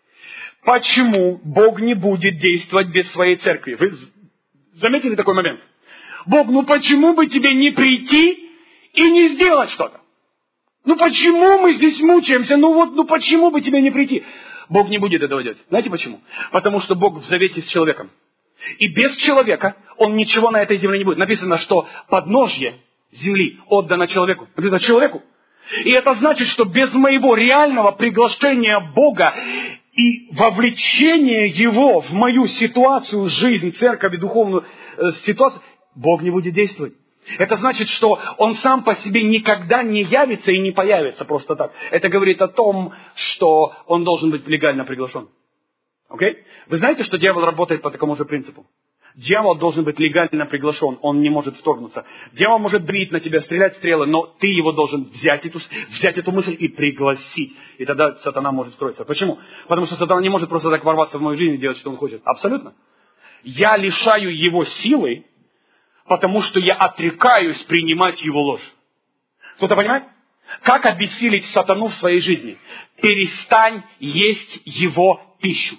Почему Бог не будет действовать без своей церкви? Вы заметили такой момент? Бог, ну почему бы тебе не прийти и не сделать что-то? Ну почему мы здесь мучаемся? Ну вот, ну почему бы тебе не прийти? Бог не будет этого делать. Знаете почему? Потому что Бог в завете с человеком. И без человека Он ничего на этой земле не будет. Написано, что подножье земли отдано человеку. Написано человеку. И это значит, что без моего реального приглашения Бога и вовлечения Его в мою ситуацию, жизнь, церковь, духовную э, ситуацию, Бог не будет действовать. Это значит, что Он сам по себе никогда не явится и не появится просто так. Это говорит о том, что Он должен быть легально приглашен. Окей? Вы знаете, что дьявол работает по такому же принципу? Дьявол должен быть легально приглашен, он не может вторгнуться. Дьявол может бить на тебя, стрелять стрелы, но ты его должен взять эту, взять эту мысль и пригласить. И тогда сатана может строиться. Почему? Потому что сатана не может просто так ворваться в мою жизнь и делать, что он хочет. Абсолютно. Я лишаю его силы, потому что я отрекаюсь принимать его ложь. Кто-то понимает? Как обессилить сатану в своей жизни? Перестань есть его пищу.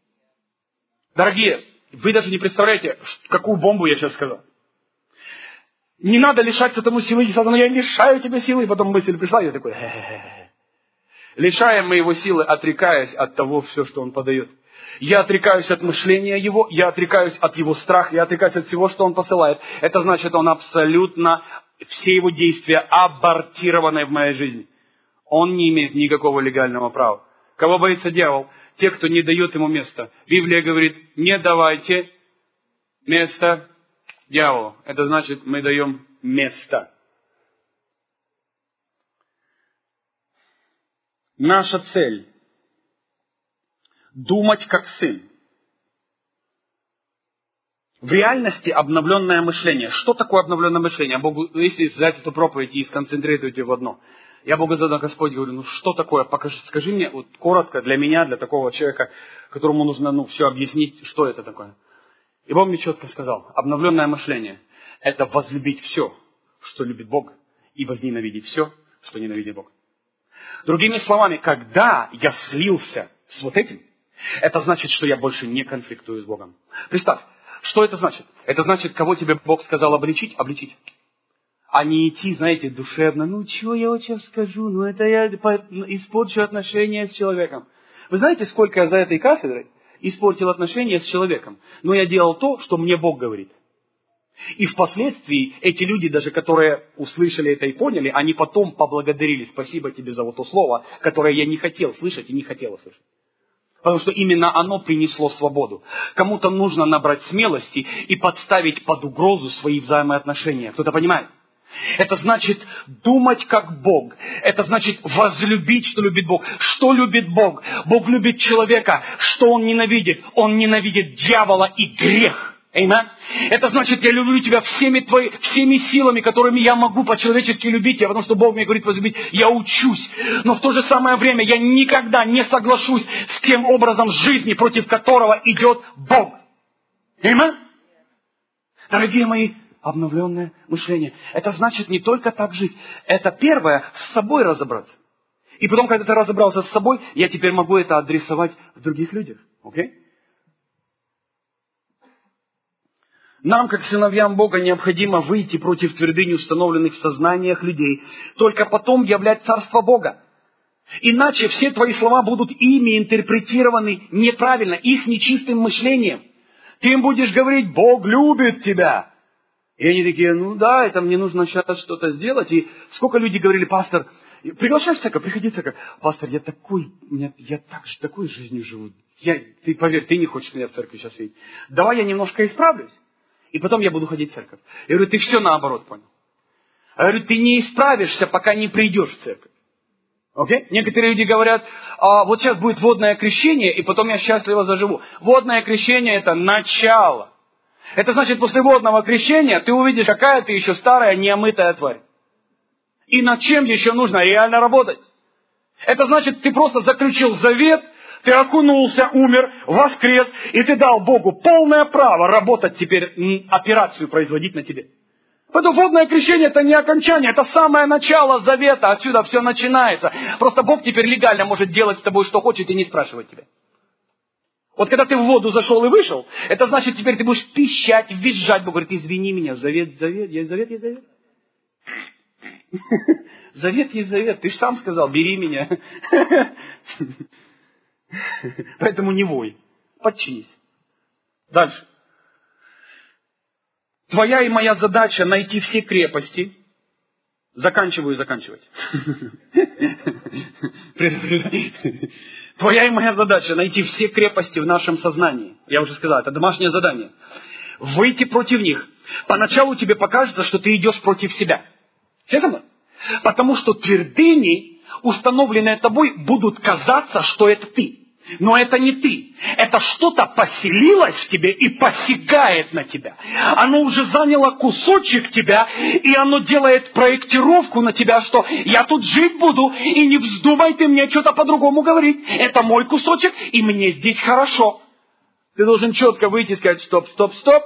Дорогие, вы даже не представляете, какую бомбу я сейчас сказал. Не надо лишать сатану силы, и сатана, я лишаю тебя силы, и потом мысль пришла, и я такой, хе-хе-хе. Лишаем мы его силы, отрекаясь от того, все, что он подает. Я отрекаюсь от мышления его, я отрекаюсь от его страха, я отрекаюсь от всего, что он посылает. Это значит, он абсолютно, все его действия абортированы в моей жизни. Он не имеет никакого легального права. Кого боится дьявол? Те, кто не дает ему места. Библия говорит, не давайте место дьяволу. Это значит, мы даем место. Наша цель – думать как сын. В реальности обновленное мышление. Что такое обновленное мышление? Я Богу, если взять эту проповедь и сконцентрировать ее в одно. Я Богу задал, Господь, говорю, ну что такое? Покажи, скажи мне вот коротко для меня, для такого человека, которому нужно ну, все объяснить, что это такое. И Бог мне четко сказал, обновленное мышление – это возлюбить все, что любит Бог, и возненавидеть все, что ненавидит Бог. Другими словами, когда я слился с вот этим, это значит, что я больше не конфликтую с Богом. Представь, что это значит? Это значит, кого тебе Бог сказал обличить, обличить. А не идти, знаете, душевно, ну, что я вот сейчас скажу, ну, это я испорчу отношения с человеком. Вы знаете, сколько я за этой кафедрой испортил отношения с человеком? Но я делал то, что мне Бог говорит. И впоследствии эти люди, даже которые услышали это и поняли, они потом поблагодарили, спасибо тебе за вот то слово, которое я не хотел слышать и не хотел услышать. Потому что именно оно принесло свободу. Кому-то нужно набрать смелости и подставить под угрозу свои взаимоотношения. Кто-то понимает? Это значит думать как Бог. Это значит возлюбить, что любит Бог. Что любит Бог? Бог любит человека. Что Он ненавидит? Он ненавидит дьявола и грех. Amen? Это значит, я люблю тебя всеми, твои, всеми силами, которыми я могу по-человечески любить тебя, потому что Бог мне говорит возлюбить. Я учусь. Но в то же самое время я никогда не соглашусь с тем образом жизни, против которого идет Бог. Amen? Дорогие мои, обновленное мышление. Это значит не только так жить. Это первое, с собой разобраться. И потом, когда ты разобрался с собой, я теперь могу это адресовать в других людях. Окей? Нам, как сыновьям Бога, необходимо выйти против твердынь, установленных в сознаниях людей. Только потом являть Царство Бога. Иначе все твои слова будут ими интерпретированы неправильно, их нечистым мышлением. Ты им будешь говорить, Бог любит тебя. И они такие, ну да, это мне нужно сейчас что-то сделать. И сколько людей говорили, пастор, приглашай в церковь, приходи в церковь. Пастор, я такой, меня, я так же, такой жизнью живу. Я, ты поверь, ты не хочешь меня в церкви сейчас видеть. Давай я немножко исправлюсь. И потом я буду ходить в церковь. Я говорю, ты все наоборот понял. Я говорю, ты не исправишься, пока не придешь в церковь. Окей? Некоторые люди говорят, а, вот сейчас будет водное крещение, и потом я счастливо заживу. Водное крещение – это начало. Это значит, после водного крещения ты увидишь, какая ты еще старая, неомытая тварь. И над чем еще нужно реально работать? Это значит, ты просто заключил завет, ты окунулся, умер, воскрес, и ты дал Богу полное право работать теперь, операцию производить на тебе. Поэтому водное крещение это не окончание, это самое начало завета, отсюда все начинается. Просто Бог теперь легально может делать с тобой, что хочет, и не спрашивать тебя. Вот когда ты в воду зашел и вышел, это значит, теперь ты будешь пищать, визжать. Бог говорит, извини меня, завет, завет, есть завет, есть завет. Завет есть завет, ты же сам сказал, бери меня. Поэтому не вой, подчинись. Дальше. Твоя и моя задача найти все крепости. Заканчиваю заканчивать. Твоя и моя задача найти все крепости в нашем сознании. Я уже сказал, это домашнее задание. Выйти против них. Поначалу тебе покажется, что ты идешь против себя. Все со мной? Потому что твердыни, установленные тобой, будут казаться, что это ты. Но это не ты. Это что-то поселилось в тебе и посягает на тебя. Оно уже заняло кусочек тебя, и оно делает проектировку на тебя, что я тут жить буду, и не вздумай ты мне что-то по-другому говорить. Это мой кусочек, и мне здесь хорошо. Ты должен четко выйти и сказать, стоп, стоп, стоп.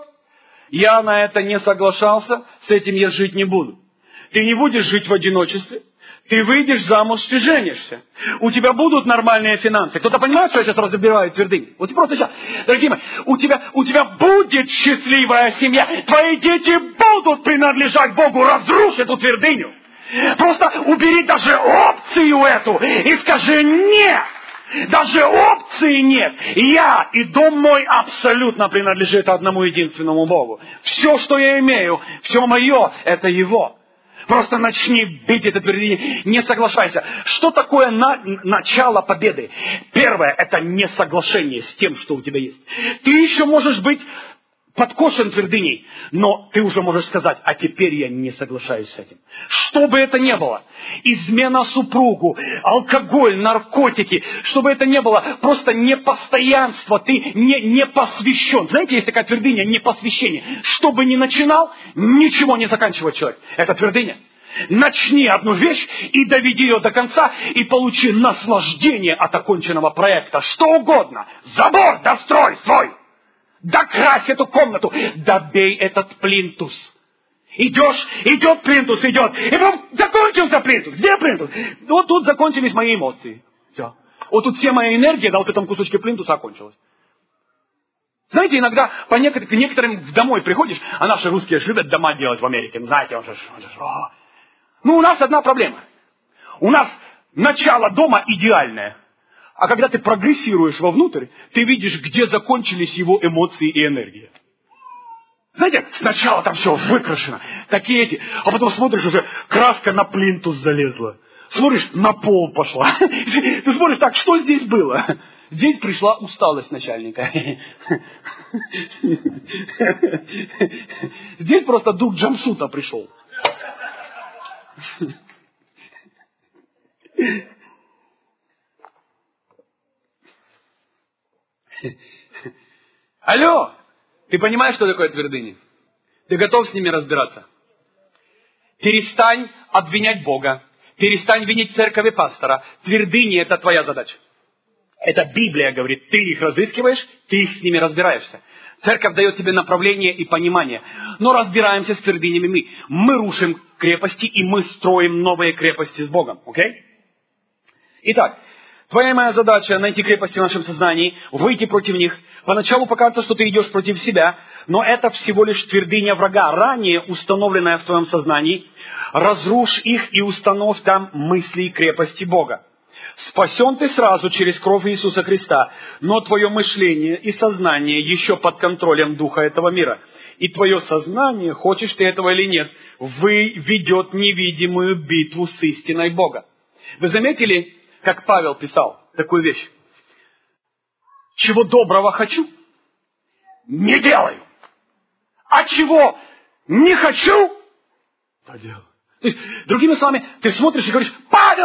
Я на это не соглашался, с этим я жить не буду. Ты не будешь жить в одиночестве. Ты выйдешь замуж, ты женишься. У тебя будут нормальные финансы. Кто-то понимает, что я сейчас разбираю твердынь? Вот просто сейчас. Дорогие мои, у тебя, у тебя будет счастливая семья. Твои дети будут принадлежать Богу. Разрушь эту твердыню. Просто убери даже опцию эту и скажи нет. Даже опции нет. Я и дом мой абсолютно принадлежит одному единственному Богу. Все, что я имею, все мое, это Его. Просто начни бить это твердыню, не соглашайся. Что такое на, начало победы? Первое, это несоглашение с тем, что у тебя есть. Ты еще можешь быть подкошен твердыней, но ты уже можешь сказать, а теперь я не соглашаюсь с этим. Что бы это ни было, измена супругу, алкоголь, наркотики, что бы это ни было, просто непостоянство, ты не, не посвящен. Знаете, есть такая твердыня, непосвящение. Что бы ни начинал, ничего не заканчивает человек. Это твердыня. Начни одну вещь и доведи ее до конца, и получи наслаждение от оконченного проекта. Что угодно. Забор дострой свой. Докрась эту комнату, добей этот плинтус. Идешь, идет плинтус, идет. И потом закончился плинтус. Где плинтус? Вот тут закончились мои эмоции. Все. Вот тут вся моя энергия на вот этом кусочке плинтуса окончилась. Знаете, иногда по некоторым, некоторым домой приходишь, а наши русские же любят дома делать в Америке. Знаете, он же... Он же о. Ну, у нас одна проблема. У нас начало дома идеальное. А когда ты прогрессируешь вовнутрь, ты видишь, где закончились его эмоции и энергия. Знаете, сначала там все выкрашено, такие эти, а потом смотришь, уже краска на плинтус залезла. Смотришь, на пол пошла. Ты смотришь, так, что здесь было? Здесь пришла усталость начальника. Здесь просто дух джамшута пришел. Алло! Ты понимаешь, что такое твердыни? Ты готов с ними разбираться? Перестань обвинять Бога. Перестань винить церковь и пастора. Твердыни – это твоя задача. Это Библия говорит. Ты их разыскиваешь, ты с ними разбираешься. Церковь дает тебе направление и понимание. Но разбираемся с твердынями мы. Мы рушим крепости, и мы строим новые крепости с Богом. Окей? Итак, твоя и моя задача найти крепости в нашем сознании, выйти против них. Поначалу покажется, что ты идешь против себя, но это всего лишь твердыня врага, ранее установленная в твоем сознании. Разрушь их и установь там мысли и крепости Бога. Спасен ты сразу через кровь Иисуса Христа, но твое мышление и сознание еще под контролем духа этого мира. И твое сознание, хочешь ты этого или нет, вы ведет невидимую битву с истиной Бога. Вы заметили, как Павел писал такую вещь? Чего доброго хочу, не делаю. А чего не хочу, то делаю. То есть, другими словами, ты смотришь и говоришь, Павел,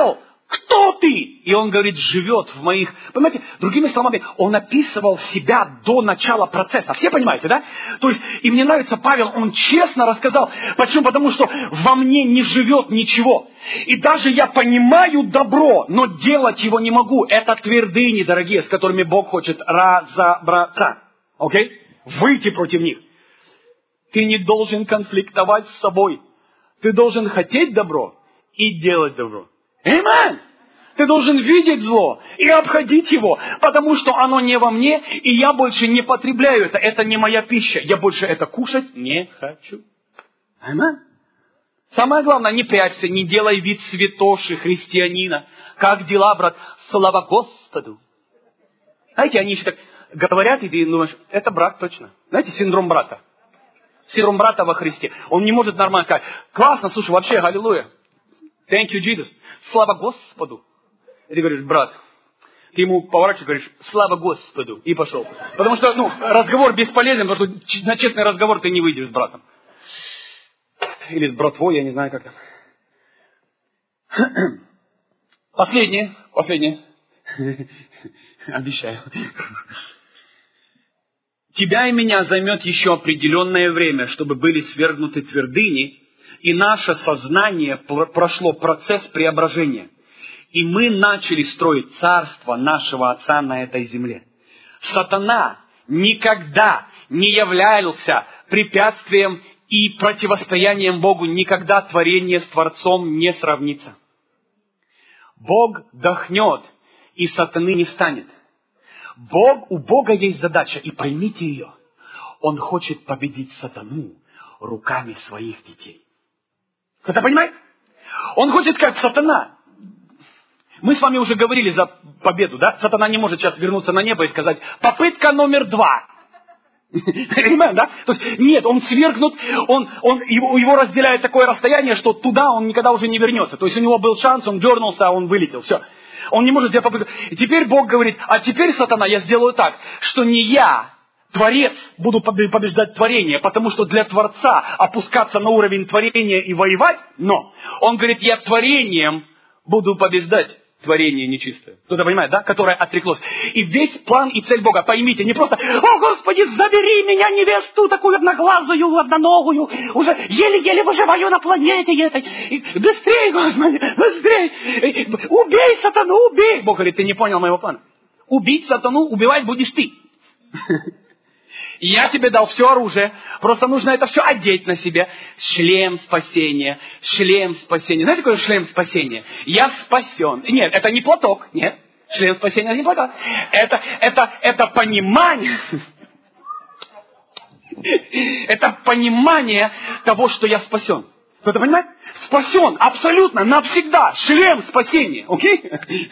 Кто ты? И он говорит, живет в моих... Понимаете, другими словами, он описывал себя до начала процесса. Все понимаете, да? То есть, и мне нравится Павел, он честно рассказал. Почему? Потому что во мне не живет ничего. И даже я понимаю добро, но делать его не могу. Это твердыни, дорогие, с которыми Бог хочет разобраться. Окей? Выйти против них. Ты не должен конфликтовать с собой. Ты должен хотеть добро и делать добро. Аминь! Ты должен видеть зло и обходить его, потому что оно не во мне, и я больше не потребляю это. Это не моя пища. Я больше это кушать не хочу. Аминь! Самое главное, не прячься, не делай вид святоши христианина. Как дела, брат? Слава Господу! Знаете, они еще так говорят, и ты думаешь, это брат точно. Знаете, синдром брата. Синдром брата во Христе. Он не может нормально сказать, классно, слушай, вообще, аллилуйя. Thank you, Jesus. Слава Господу. И ты говоришь, брат, ты ему поворачиваешь, говоришь, слава Господу, и пошел. Потому что, ну, разговор бесполезен, потому что на честный разговор ты не выйдешь с братом. Или с братвой, я не знаю, как там. Последнее, последнее. Обещаю. Тебя и меня займет еще определенное время, чтобы были свергнуты твердыни, и наше сознание прошло процесс преображения. И мы начали строить царство нашего Отца на этой земле. Сатана никогда не являлся препятствием и противостоянием Богу. Никогда творение с Творцом не сравнится. Бог дохнет, и сатаны не станет. Бог, у Бога есть задача, и поймите ее. Он хочет победить сатану руками своих детей. Кто-то понимает? Он хочет, как сатана. Мы с вами уже говорили за победу, да? Сатана не может сейчас вернуться на небо и сказать, попытка номер два. Понимаем, да? То есть, нет, он свергнут, он, он, его, его разделяет такое расстояние, что туда он никогда уже не вернется. То есть, у него был шанс, он дернулся, а он вылетел. Все. Он не может сделать попытку. И теперь Бог говорит, а теперь, сатана, я сделаю так, что не я, Творец, буду побеждать творение, потому что для Творца опускаться на уровень творения и воевать, но он говорит, я творением буду побеждать творение нечистое. Кто-то понимает, да? Которое отреклось. И весь план и цель Бога, поймите, не просто, о, Господи, забери меня, невесту, такую одноглазую, одноногую, уже еле-еле выживаю на планете этой. И быстрее, Господи, быстрее. Убей сатану, убей. Бог говорит, ты не понял моего плана. Убить сатану, убивать будешь ты. Я тебе дал все оружие, просто нужно это все одеть на себя. Шлем спасения, шлем спасения. Знаете, какой шлем спасения? Я спасен. Нет, это не платок, нет. Шлем спасения это не платок. Это, это, это понимание. Это понимание того, что я спасен. Кто-то понимает? Спасен абсолютно, навсегда. Шлем спасения. Окей?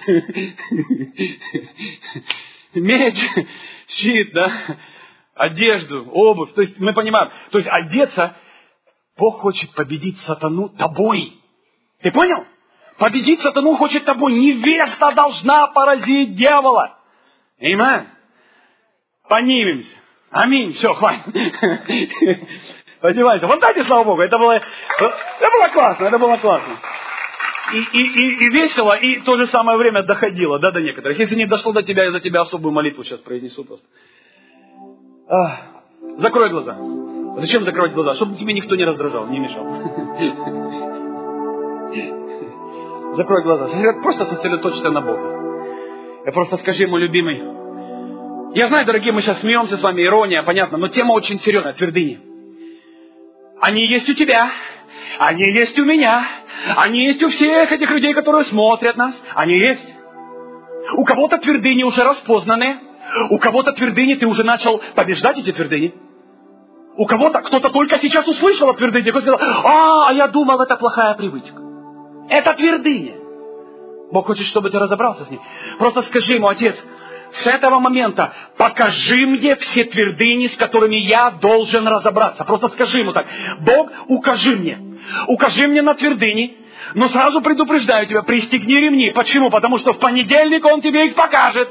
Меч, щит, да? Одежду, обувь. То есть мы понимаем, то есть одеться, Бог хочет победить сатану тобой. Ты понял? Победить сатану хочет тобой. Невеста должна поразить дьявола. Аминь. Поднимемся. Аминь. Все, хватит. Понимаете? Вот дайте слава Богу. Это было, это было классно. Это было классно. И, и, и, и весело, и в то же самое время доходило, да, до некоторых. Если не дошло до тебя, я за тебя особую молитву сейчас произнесу просто. А, закрой глаза. Зачем закрывать глаза? Чтобы тебе никто не раздражал, не мешал. Закрой глаза. Просто сосредоточься на Боге. И просто скажи ему, любимый. Я знаю, дорогие, мы сейчас смеемся с вами, ирония, понятно, но тема очень серьезная, твердыни. Они есть у тебя, они есть у меня, они есть у всех этих людей, которые смотрят нас. Они есть. У кого-то твердыни уже распознаны. У кого-то твердыни ты уже начал побеждать эти твердыни. У кого-то, кто-то только сейчас услышал о твердыне, кто сказал, а, а я думал, это плохая привычка. Это твердыня. Бог хочет, чтобы ты разобрался с ней. Просто скажи ему, Отец, с этого момента покажи мне все твердыни, с которыми я должен разобраться. Просто скажи ему так, Бог, укажи мне. Укажи мне на твердыни, но сразу предупреждаю тебя, пристегни ремни. Почему? Потому что в понедельник Он тебе их покажет.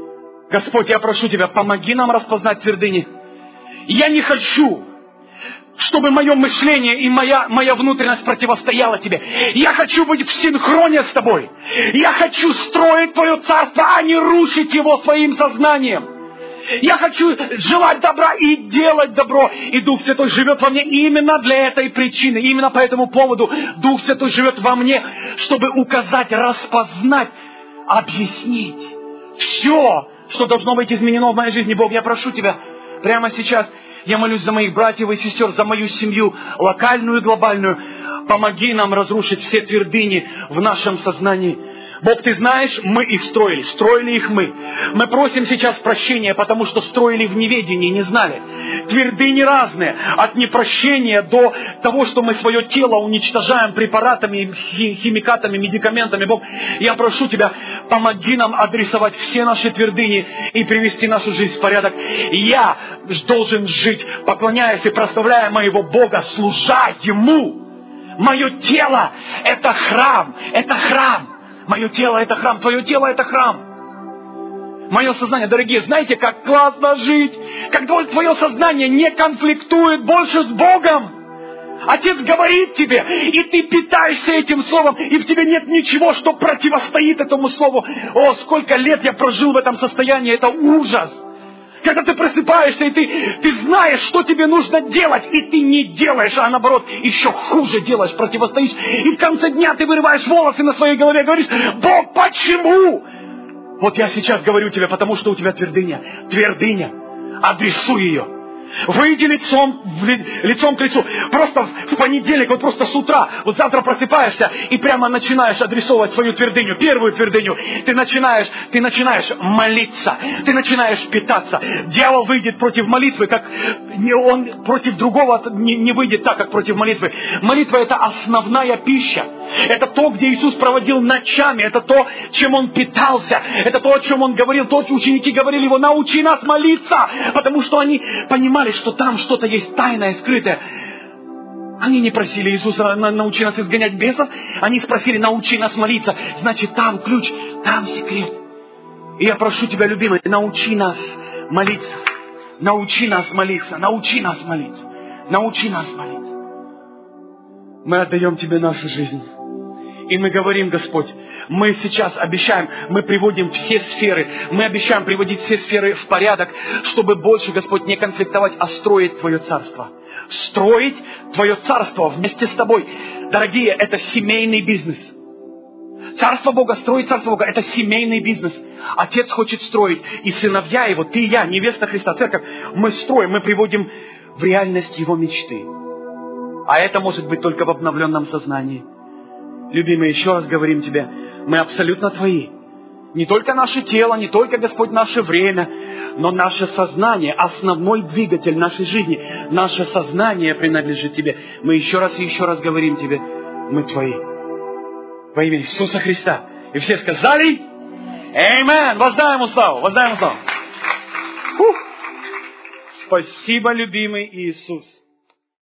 Господь, я прошу Тебя, помоги нам распознать твердыни. Я не хочу чтобы мое мышление и моя, моя внутренность противостояла тебе. Я хочу быть в синхроне с тобой. Я хочу строить твое царство, а не рушить его своим сознанием. Я хочу желать добра и делать добро. И Дух Святой живет во мне именно для этой причины. Именно по этому поводу Дух Святой живет во мне, чтобы указать, распознать, объяснить все, что должно быть изменено в моей жизни. Бог, я прошу Тебя прямо сейчас. Я молюсь за моих братьев и сестер, за мою семью, локальную и глобальную. Помоги нам разрушить все твердыни в нашем сознании. Бог, Ты знаешь, мы их строили, строили их мы. Мы просим сейчас прощения, потому что строили в неведении, не знали. Твердыни разные, от непрощения до того, что мы свое тело уничтожаем препаратами, химикатами, медикаментами. Бог, я прошу Тебя, помоги нам адресовать все наши твердыни и привести нашу жизнь в порядок. Я должен жить, поклоняясь и прославляя моего Бога, служа Ему. Мое тело – это храм, это храм. Мое тело – это храм, твое тело – это храм. Мое сознание, дорогие, знаете, как классно жить, когда твое сознание не конфликтует больше с Богом. Отец говорит тебе, и ты питаешься этим словом, и в тебе нет ничего, что противостоит этому слову. О, сколько лет я прожил в этом состоянии, это ужас. Когда ты просыпаешься, и ты, ты знаешь, что тебе нужно делать, и ты не делаешь, а наоборот, еще хуже делаешь, противостоишь. И в конце дня ты вырываешь волосы на своей голове и говоришь: Бог, почему? Вот я сейчас говорю тебе, потому что у тебя твердыня. Твердыня. Адресуй ее. Выйди лицом, в ли, лицом к лицу. Просто в понедельник, вот просто с утра, вот завтра просыпаешься и прямо начинаешь адресовывать свою твердыню, первую твердыню. Ты начинаешь, ты начинаешь молиться, ты начинаешь питаться. Дьявол выйдет против молитвы, как не, он против другого не, не выйдет так, как против молитвы. Молитва — это основная пища. Это то, где Иисус проводил ночами, это то, чем Он питался, это то, о чем Он говорил, то, что ученики говорили Его: научи нас молиться, потому что они понимали, что там что-то есть тайное, скрытое. Они не просили Иисуса: научи нас изгонять бесов, они спросили: научи нас молиться. Значит, там ключ, там секрет. И я прошу Тебя, любимый, научи нас молиться, научи нас молиться, научи нас молиться, научи нас молиться. Мы отдаем Тебе нашу жизнь. И мы говорим: Господь, мы сейчас обещаем, мы приводим все сферы, мы обещаем приводить все сферы в порядок, чтобы больше, Господь, не конфликтовать, а строить Твое царство. Строить Твое царство вместе с Тобой. Дорогие, это семейный бизнес. Царство Бога, строить царство Бога — это семейный бизнес. Отец хочет строить, и сыновья Его, ты и я, невеста Христа, церковь, мы строим, мы приводим в реальность Его мечты. А это может быть только в обновленном сознании. Любимый, еще раз говорим Тебе, мы абсолютно Твои. Не только наше тело, не только, Господь, наше время, но наше сознание, основной двигатель нашей жизни. Наше сознание принадлежит Тебе. Мы еще раз и еще раз говорим Тебе: мы Твои. Во имя Иисуса Христа. И все сказали: Аминь. Воздай Ему славу, воздай Ему славу. Фух. Спасибо, любимый Иисус.